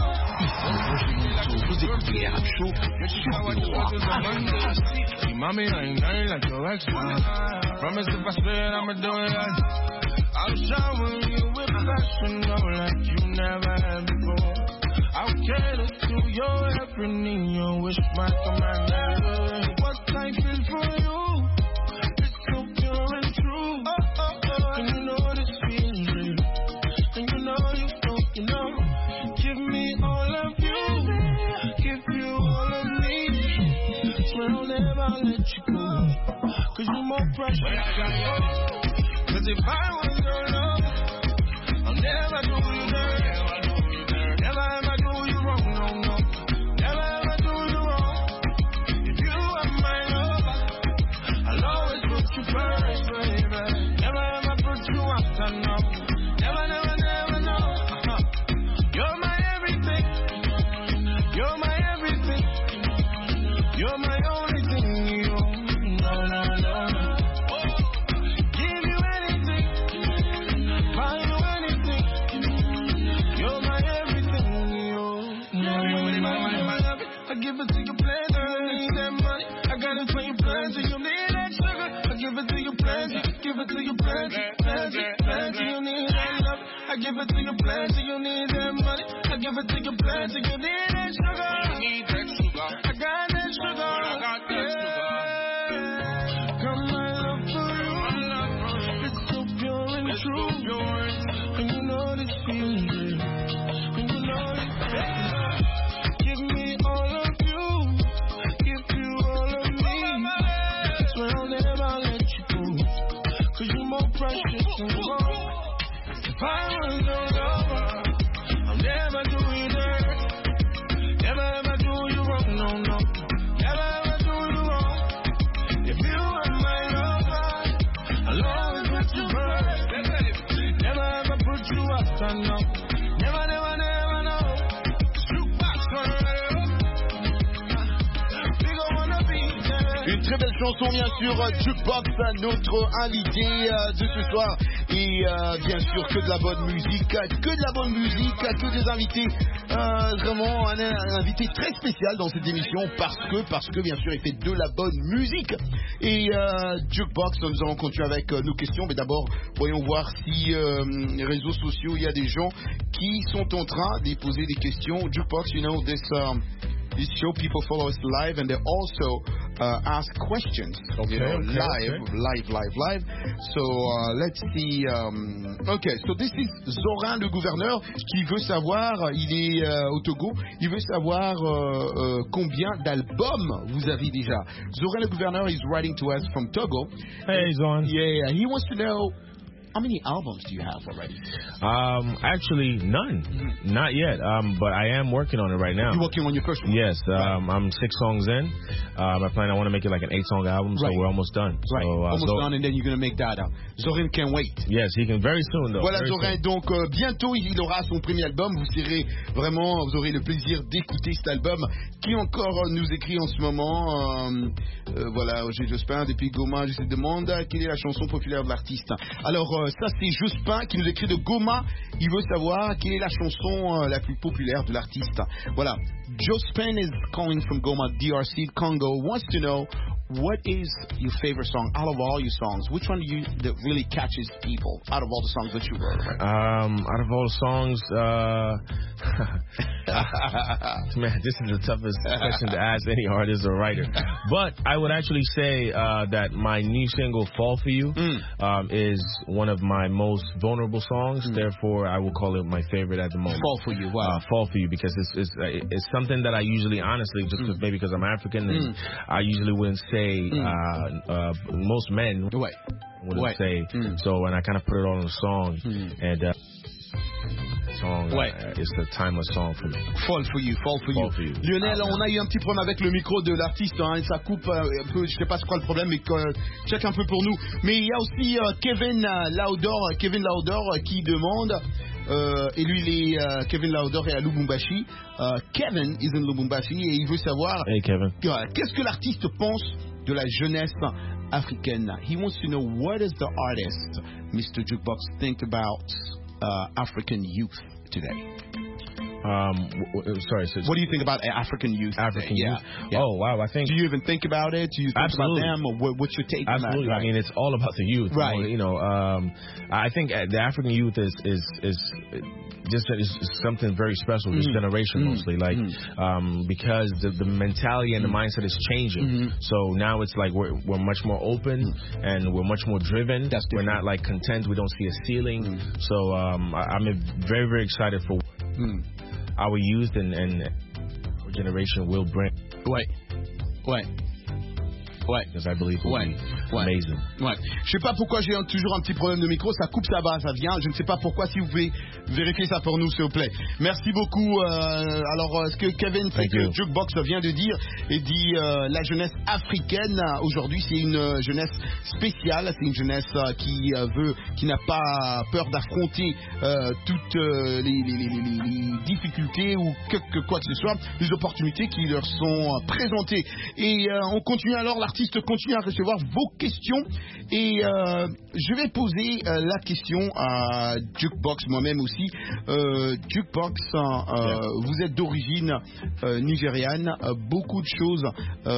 Vous écoutez un show sur le droit. Mommy, I ain't nothing like your ex. Promise if I say it, I'ma do it. I'll shower you with passion, no, like you never had before. I'll cater to your every need, your wish, my command. What I feel for you, it's so pure and true. Oh, oh, oh. And you know this feels real. And you know, you know, you know. Give me all of you, give you all of me. Swear I'll never let you go, cause you're more precious. Cause if I was your lover, I'll never do you dirty. Never ever do you wrong, no, no. Never ever do you wrong. If you are my lover, I'll always put you first, baby. Never ever put you after, no. Never, never, never, no. Uh-huh. You're my everything. You're my everything. You're my only thing. You, no, no, no, no. I give it to you plenty, you need that money. I got it for you plenty, you need that sugar. I give it to you plenty, give it to you plenty, plenty, plenty, you need that love. I give it to you plenty, you need that money. I give it to you plenty, you need that sugar. You need that sugar. I got that sugar. I got that sugar. Come my love for you, it's so pure and true. And you know this feeling real. And you know this feeling. Give me all of you, give you all of me. Swear I'll never let you go, cause you're more precious than gold. If I was your lover, I'll never do you dirty. Never ever do you wrong, no, no. Never ever do you wrong. If you are my lover, I'll always put you first. Never ever put you after, no. Never, never, never, no. Une très belle chanson, bien sûr, Jukebox, notre invité euh, de ce soir. Et euh, bien sûr, que de la bonne musique, que de la bonne musique, que des invités. Euh, vraiment un, un invité très spécial dans cette émission parce que, parce que bien sûr, il fait de la bonne musique. Et euh, Jukebox, nous allons continuer avec euh, nos questions. Mais d'abord, voyons voir si euh, les réseaux sociaux, il y a des gens qui sont en train de poser des questions. Jukebox, you know, this... Um, This show, people follow us live and they also uh, ask questions, okay, you know, okay, live, okay. live, live, live. So uh, let's see. Um, okay, so this is Zorin le gouverneur qui veut savoir, il est uh, au Togo, il veut savoir uh, uh, combien d'albums vous avez déjà. Zorin le gouverneur is writing to us from Togo. Hey, Zoran. Yeah, he wants to know how many albums do you have already? Um, actually, none. Mm-hmm. Not yet. Um, but I am working on it right now. You're working on your first one? Yes. Right. Um, I'm six songs in. Um, I plan I want to make it like an eight-song album, so right. we're almost done. Right. So, uh, almost so, done, and then you're going to make that out. Zorin can't wait. Yes, he can very soon, though. Voilà, very Zorin. soon. Donc, euh, bientôt, il aura son premier album. Vous serez vraiment, vous aurez le plaisir d'écouter cet album. Qui encore nous écrit en ce moment? Euh, euh, voilà, j'ai Jospin, depuis Goma, je te demande quelle est la chanson populaire de l'artiste. Alors, euh, ça, c'est Jospin qui nous écrit de Goma. Il veut savoir quelle est la chanson euh, la plus populaire de l'artiste. Voilà. Jospin is calling from Goma, D R C, Congo, wants to know what is your favorite song out of all your songs? Which one do you that really catches people out of all the songs that you wrote? Um, out of all the songs, uh, man, this is the toughest question to ask any artist or writer. But I would actually say uh, that my new single "Fall for You" mm. um, is one of my most vulnerable songs. Mm. Therefore, I will call it my favorite at the moment. "Fall for You," wow. Uh, "Fall for You" because it's it's, it's something that I usually, honestly, just mm. maybe because I'm African, mm. and I usually wouldn't say. Mm. Uh, uh, most men ouais. wouldn't ouais. say. Mm. So when I kind of put it all in a song, mm. and uh, song, ouais. uh, it's a timeless song for me. Fall for you, fall for, fall you. for you. Lionel, ah, on a eu un petit problème avec le micro de l'artiste, hein, et ça coupe euh, un peu, je sais pas c'est quoi le problème, mais euh, check un peu pour nous. Mais il y a aussi euh, Kevin Laudor, Kevin Laudor qui demande. Euh, et lui, il est, euh, Kevin Laudor est à Lubumbashi. Uh, Kevin is in Lubumbashi et il veut savoir hey, Kevin. Euh, qu'est-ce que l'artiste pense de la jeunesse africaine. He wants to know what does the artist, Mister Jukebox, think about uh, African youth today. Um, w- w- sorry. So what do you think about African youth? African yeah. youth. Yeah. Oh wow! I think. Do you even think about it? Do you think absolutely. about them, or what, what's your take absolutely. on that? I mean, it's all about the youth, right? You know, um, I think the African youth is is is just is something very special. This mm. generation, mm. mostly, like mm. um, because the, the mentality and the mindset is changing. Mm-hmm. So now it's like we're we're much more open mm. and we're much more driven. That's we're not like content. We don't see a ceiling. Mm. So um, I, I'm very very excited for. Mm. Our youth and, and our generation will bring. Ouais. Ouais. Ouais. Because I believe it will ouais. be ouais. amazing. Ouais. Je sais pas pourquoi j'ai toujours un petit problème de micro, ça coupe, ça va, ça vient. Je ne sais pas pourquoi. Si vous pouvez vérifier ça pour nous, s'il vous plaît. Merci beaucoup. Euh, alors, ce que Kevin, c'est que Jukebox vient de dire, et dit euh, la jeunesse africaine aujourd'hui, c'est une jeunesse spéciale, c'est une jeunesse euh, qui euh, veut, qui n'a pas peur d'affronter euh, toutes euh, les, les, les, les, les difficultés ou que, que quoi que ce soit, les opportunités qui leur sont présentées. Et euh, on continue alors. L'artiste continue à recevoir vos questions et euh, je vais poser euh, la question à Jukebox, moi-même aussi. Euh, Jukebox, euh, yeah. vous êtes d'origine euh, nigériane. Euh, beaucoup de choses euh,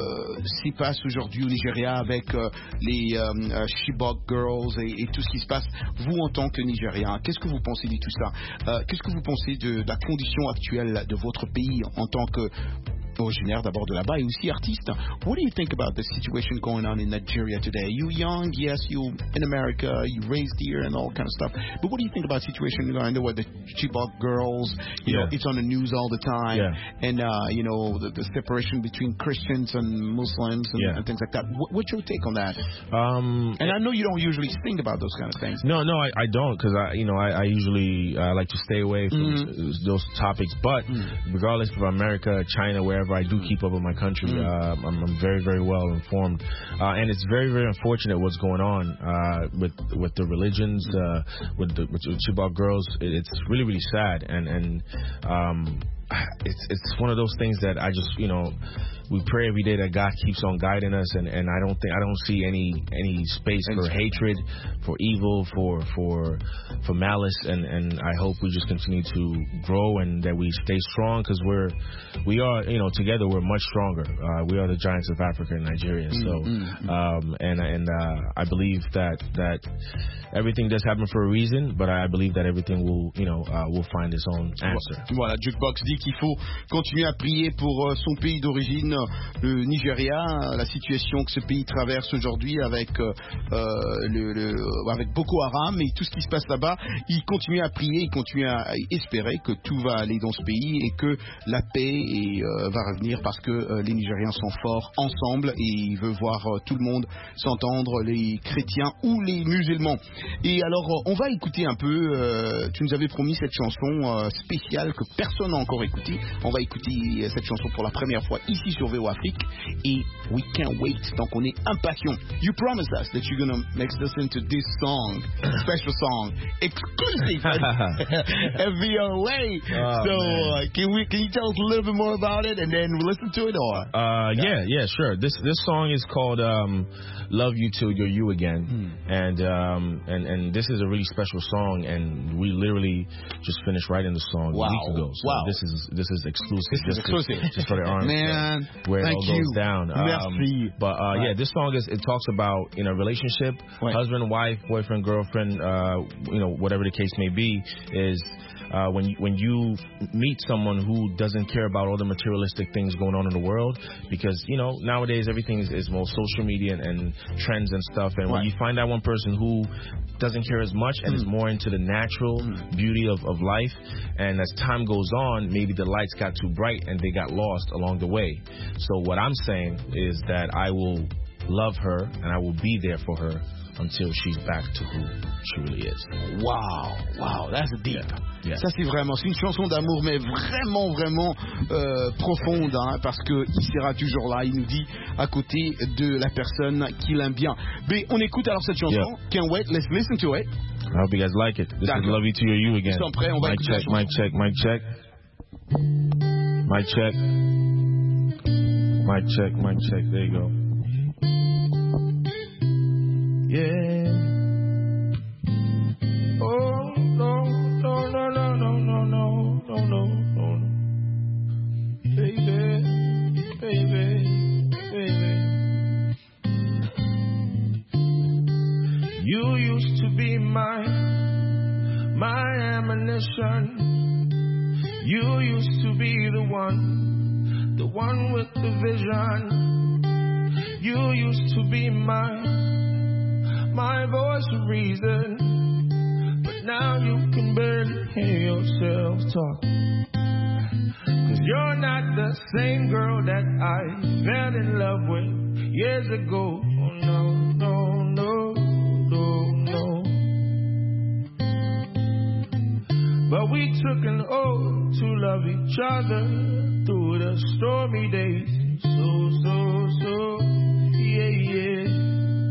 s'y passent aujourd'hui au Nigeria avec euh, les euh, Chibok Girls et, et tout ce qui se passe. Vous, en tant que Nigérien, qu'est-ce que vous pensez de tout ça? euh, Qu'est-ce que vous pensez de, de la condition actuelle de votre pays en tant que originaire d'abord de là-bas et aussi artiste? What do you think about the situation going on in Nigeria today? You young, yes, you in America, you raised here and all kind of stuff. But what do you think about the situation going on with the Chibok girls? You yeah. know, it's on the news all the time, yeah. and uh, you know the, the separation between Christians and Muslims and, yeah. and things like that. What, what's your take on that? Um, and I know you don't usually think about those kind of things. No, no, I, I don't because I, you know, I, I usually uh, like to stay away from mm-hmm. those topics. But mm-hmm. regardless of America, China, wherever, I do keep up with my country. Mm. Uh, I'm, I'm very, very well informed, uh, and it's very, very unfortunate what's going on uh, with with the religions, uh, with the with the Chibok girls. It, it's really, really sad, and and um, it's it's one of those things that I just you know. We pray every day that God keeps on guiding us, and, and I don't think I don't see any any space for hatred, for evil, for for for malice, and, and I hope we just continue to grow and that we stay strong because we're we are you know together we're much stronger. Uh, we are the giants of Africa and Nigeria. So mm-hmm. um, and and uh, I believe that that everything does happen for a reason, but I believe that everything will you know uh, will find its own answer. Voilà, Jukebox dit qu'il faut continuer à prier pour euh, son pays d'origine. Cameroun, le Nigeria, la situation que ce pays traverse aujourd'hui avec, euh, le, le, avec Boko Haram et tout ce qui se passe là-bas, il continue à prier, il continue à espérer que tout va aller dans ce pays et que la paix et, euh, va revenir parce que euh, les Nigériens sont forts ensemble et il veut voir euh, tout le monde s'entendre, les chrétiens ou les musulmans. Et alors, euh, on va écouter un peu, euh, tu nous avais promis cette chanson euh, spéciale que personne n'a encore écoutée. On va écouter euh, cette chanson pour la première fois ici sur V O Afrique et we can't wait, donc on est impatient. You promised us that you're gonna make us listen to this song, special song, exclusive at V O A. Oh, so uh, can we can you tell us a little bit more about it and then we'll listen to it, or? Uh, yeah, yeah, sure. This this song is called um, "Love You Till You're You Again," Hmm. and um, and and this is a really special song, and we literally just finished writing the song Wow. a week ago. So Wow. this is this is exclusive. This is just to- exclusive. just for the army. Man, where it thank all goes you. down. Merci. but uh, Right. yeah, this song is it talks about in a relationship, Right. husband, wife, boyfriend, girlfriend, uh, you know, whatever the case may be, is. Uh, when you, when you meet someone who doesn't care about all the materialistic things going on in the world, because you know nowadays everything is, is more social media and, and trends and stuff, and when Right. you find that one person who doesn't care as much and Mm. is more into the natural Mm. beauty of, of life, and as time goes on, maybe the lights got too bright and they got lost along the way. So what I'm saying is that I will love her and I will be there for her until she's back to who she really is. Wow, wow, that's deep. Yeah. Ça c'est vraiment, c'est une chanson d'amour, mais vraiment, vraiment euh, profonde, hein, parce que il sera toujours là. Il nous dit à côté de la personne qu'il aime bien. Mais on écoute alors cette chanson. Yeah. Can't wait. Let's listen to it. I hope you guys like it. This is D'accord. Love You To You again. Ils sont prêts, on va Mic écouter la check, chanson. mic check, mic check. Mic check. Mic check, mic check. There you go. Yeah. Oh, no, no, no, no, no, no, no, no, no, no. Baby, baby, baby. You used to be my, my ammunition. You used to be the one, the one with the vision. You used to be my my voice of reason, but now you can barely hear yourself talk. Cause you're not the same girl that I fell in love with years ago. Oh no, no, no, no, no. But we took an oath to love each other through the stormy days. So, so, so, yeah, yeah.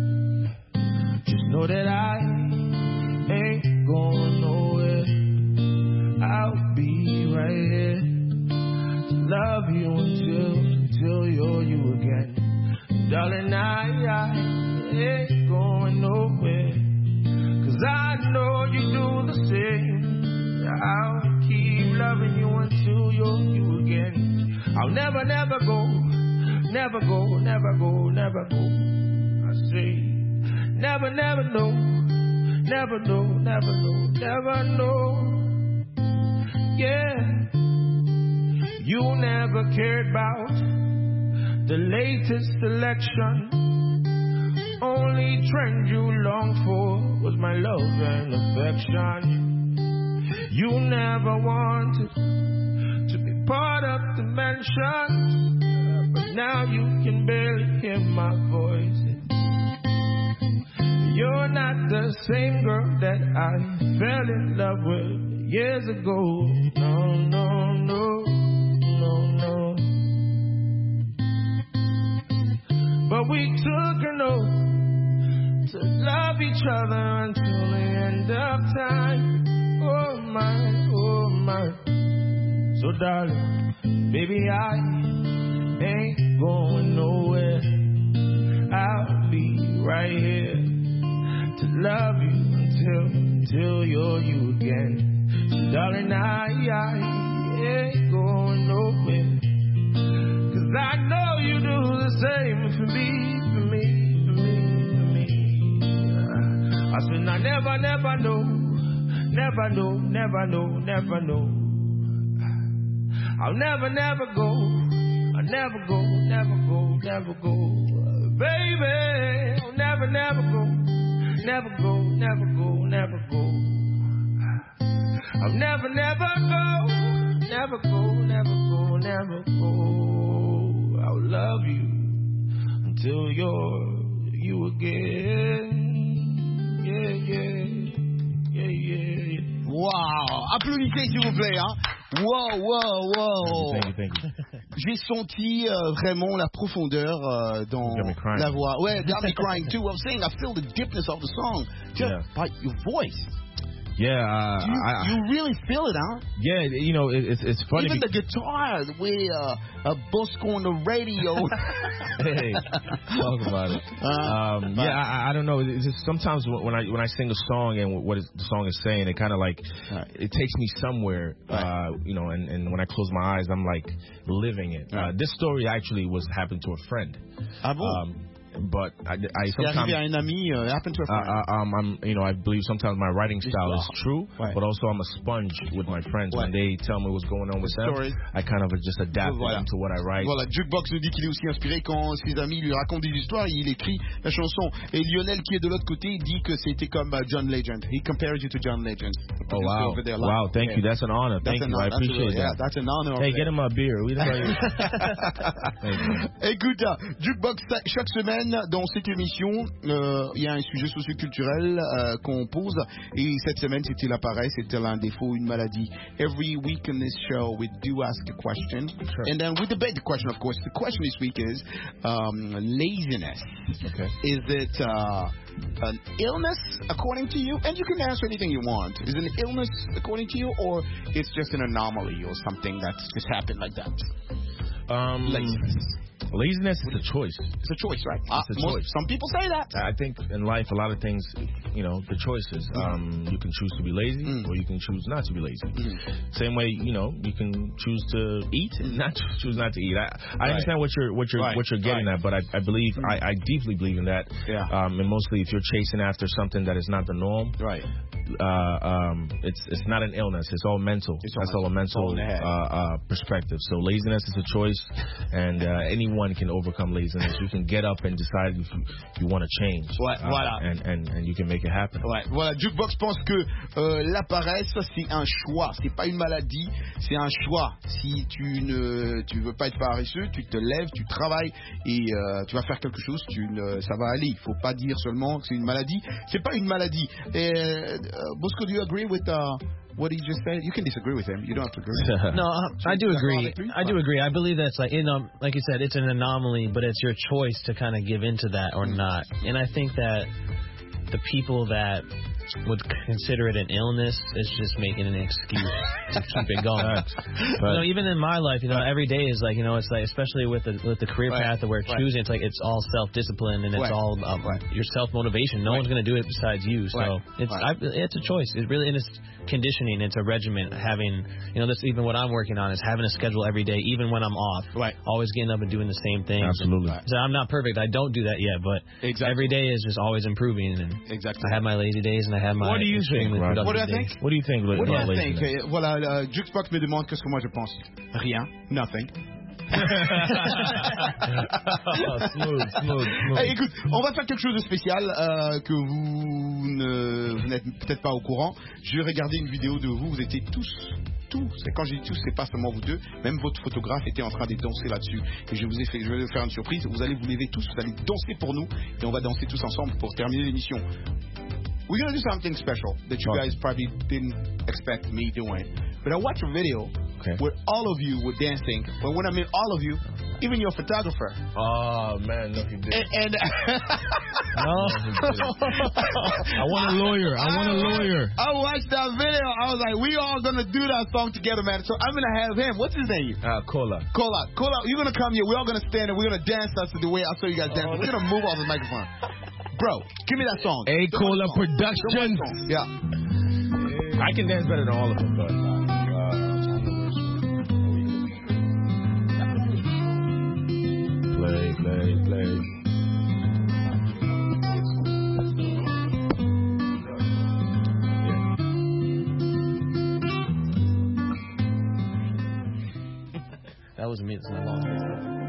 Know that I ain't going nowhere. I'll be right here to love you until, until you're you again. Darling, I, I ain't going nowhere. Cause I know you do the same. I'll keep loving you until you're you again. I'll never, never go, never go, never go, never go. I say, never, never know, never know, never know, never know. Yeah, you never cared about the latest election. Only trend you longed for was my love and affection. You never wanted to be part of the mansion, but now you can barely hear my voice. You're not the same girl that I fell in love with years ago. No, no, no, no, no. But we took an oath to love each other until the end of time. Oh my, oh my. So darling, baby, I ain't going nowhere. I'll be right here to love you until, until you're you again. So darling, I, I ain't going nowhere. Cause I know you do the same for me, for me, for me, for me. I said I never, never know, never know, never know, never know. I'll never, never go, I'll I'll never go, never go, never go. Baby, I'll never, never go. Never go, never go, never go. I'll never, never go. Never go, never go, never go. I'll love you until you're you again. Yeah, yeah, yeah, yeah. Wow! Applaudissez s'il vous plaît, hein. Wow, wow, wow. Thank you, thank you. J'ai senti euh, vraiment la profondeur euh, dans la voix. Ouais, got me crying too. I'm saying I feel the deepness of the song just Yeah. by your voice. Yeah, uh, You, I, you really feel it, huh? yeah. You know, it, it's it's funny. Even be- the guitar, the way uh, uh, Bosco on the radio. Hey, talk about it. Um, yeah, I, I don't know. It's just sometimes when I when I sing a song and what is, the song is saying, it kind of like it takes me somewhere. Uh, you know, and, and when I close my eyes, I'm like living it. Uh, this story actually was happened to a friend. Ah bon? Um, but I, I C'est sometimes arrivé à un ami, uh, happened to a friend. Uh, uh, um, I'm, you know, I believe sometimes my writing style is true, Ouais. but also I'm a sponge with my friends. Ouais. When they tell me what's going on with them, Stories. I kind of just adapt Voilà. them to what I write. Voilà, Jukebox nous dit qu'il est aussi inspiré quand ses amis lui racontent des histoires, il écrit la chanson. Et Lionel, qui est de l'autre côté, dit que c'était comme uh, John Legend. He compares you to John Legend. Oh wow! Over there, Wow, like, thank yeah. you. That's an honor. That's Thank an you. honor. I That's appreciate a- yeah, that. that's an honor. Hey, over get there. him a beer. We didn't know you. Écoute, uh, Jukebox, chaque semaine dans cette émission, euh, il y a un sujet socioculturel euh, qu'on pose. Et cette semaine, c'était l'appareil, c'était l'un défaut, une maladie. Every week in this show, we do ask a question. And then we debate the question, of course. The question this week is um, laziness. Okay. Is it uh, an illness, according to you? And you can answer anything you want. Is it an illness, according to you, or it's just an anomaly or something that's just happened like that? Um, Laziness. Laziness is a choice. It's a choice, right? It's a Uh, most- choice. Some people say that. I think in life, a lot of things, you know, the choices. Um, you can choose to be lazy, or you can choose not to be lazy. Same way, you know, you can choose to eat and not choose not to eat. I, I Right. understand what you're what you're Right. what you're getting Right. at, but I, I believe I, I deeply believe in that. Yeah. Um, and mostly, if you're chasing after something that is not the norm, right? Uh, um, it's it's not an illness. It's all mental. It's all That's all a mental. It's all mental in the head. uh, uh, perspective. So laziness is a choice, and uh, anyone can overcome laziness. You can get up and decide if you, if you want to change. Ouais, uh, voilà. And, and, and you can make it happen. Ouais, voilà, Jukebox pense que euh, la paresse, c'est un choix, c'est pas une maladie, c'est un choix. Si tu ne tu veux pas être paresseux, tu te lèves, tu travailles et euh, tu vas faire quelque chose, tu ne, ça va aller. Il faut pas dire seulement que c'est une maladie. C'est pas une maladie. Et, uh, Bosco, do you agree with uh, what he just said? You can disagree with him. You don't have to agree. No, uh, I do agree. I do agree. I believe that's like, you know, like you said, it's an anomaly, but it's your choice to kind of give into that or not. And I think that the people that would consider it an illness is just making an excuse to keep it going. But you know, even in my life, you know, every day is like, you know, it's like, especially with the with the career Right. path that we're Right. choosing, it's like it's all self discipline and it's Right. all um, your self motivation. No Right. one's going to do it besides you. So Right. it's Right. I, it's a choice. It really and it's conditioning. It's a regimen. Having you know, this even what I'm working on is having a schedule every day, even when I'm off. Right. Always getting up and doing the same thing. Absolutely. So I'm not perfect. I don't do that yet, but Exactly. every day is just always improving. And Exactly. I have my lazy days and I have my. What do you think, extremely Roger? productive What do I days. think? What do you think What do about I think? laziness? Euh, Voilà, euh, Jukebox me demande qu'est-ce que moi je pense. Rien. Nothing. Oh, smooth, smooth, smooth. Hey, écoute, on va faire quelque chose de spécial euh, que vous ne vous n'êtes peut-être pas au courant. Je vais regarder une vidéo de vous. Vous étiez tous, tous. Et quand je dis tous, c'est pas seulement vous deux. Même votre photographe était en train de danser là-dessus. Et je vous ai fait, je vais vous faire une surprise. Vous allez vous lever tous, vous allez danser pour nous, et on va danser tous ensemble pour terminer l'émission. We're gonna do something special that you guys probably didn't expect me doing. But I watched a video Okay. where all of you were dancing. But when I mean all of you, even your photographer. Oh man, no, he didn't. And, and No, he didn't. I want a lawyer. I want a lawyer. I watched that video. I was like, we all gonna do that song together, man. So I'm gonna have him. What's his name? Uh, Cola. Cola. Cola, you're gonna come here. We're all gonna stand and we're gonna dance us the way I saw you guys dance. We're gonna move off the microphone. Bro, give me that song. A Cola Production. Yeah. I can dance better than all of them, but. Uh, play, play, play. That was me. That's my long hair.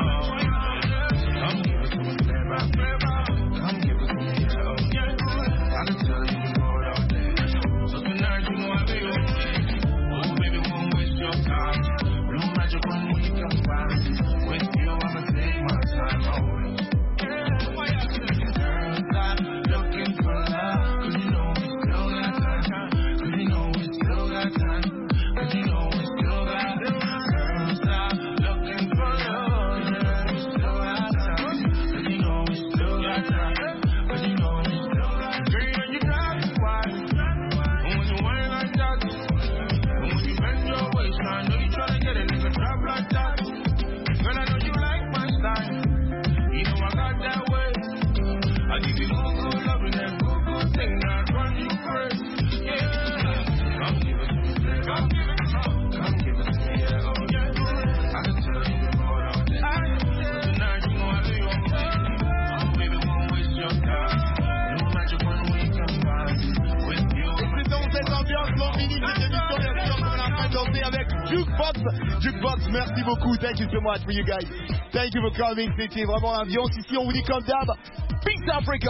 Come give it to me, flavor, flavor. Come give it to me, yeah, oh yeah. I can tell you the road all day. So tonight you know I'll be okay. Oh baby, won't waste your time. Blue magic when we come by. With you I'ma take my time away. Girls stop looking for love, 'cause you know we still got time. 'Cause you know we still got time. 'Cause you know we still got time. Girls stop looking for love, yeah, we still got time. 'Cause you know we still got time. 'Cause you know we still got time. Girl, you know you drive me wild. And when you whine like that, and when you bend your waist, I know you tryna get a nigga drop like that. Girl, I know you like my style. You know I got that way. I give you good, good love and that good, good thing that run you crazy. Yeah. Come give it to me, baby. Come give it to me. Come give it to me, yeah, oh yeah. I can tell you the road all day. Tonight you know I'll be okay. Oh baby, won't waste your time. No magic when we come by. With you. Et c'est dans cette ambiance, mon mini, cette émission, bien sûr, qu'on est en train de danser avec Jukebox. Jukebox, merci beaucoup. Thank you so much for you guys. Thank you for coming. C'était vraiment l'ambiance. Ici, on vous dit comme d'hab, Peace Africa.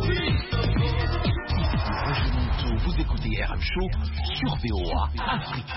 Vous écoutez R M Show sur V O A Afrique.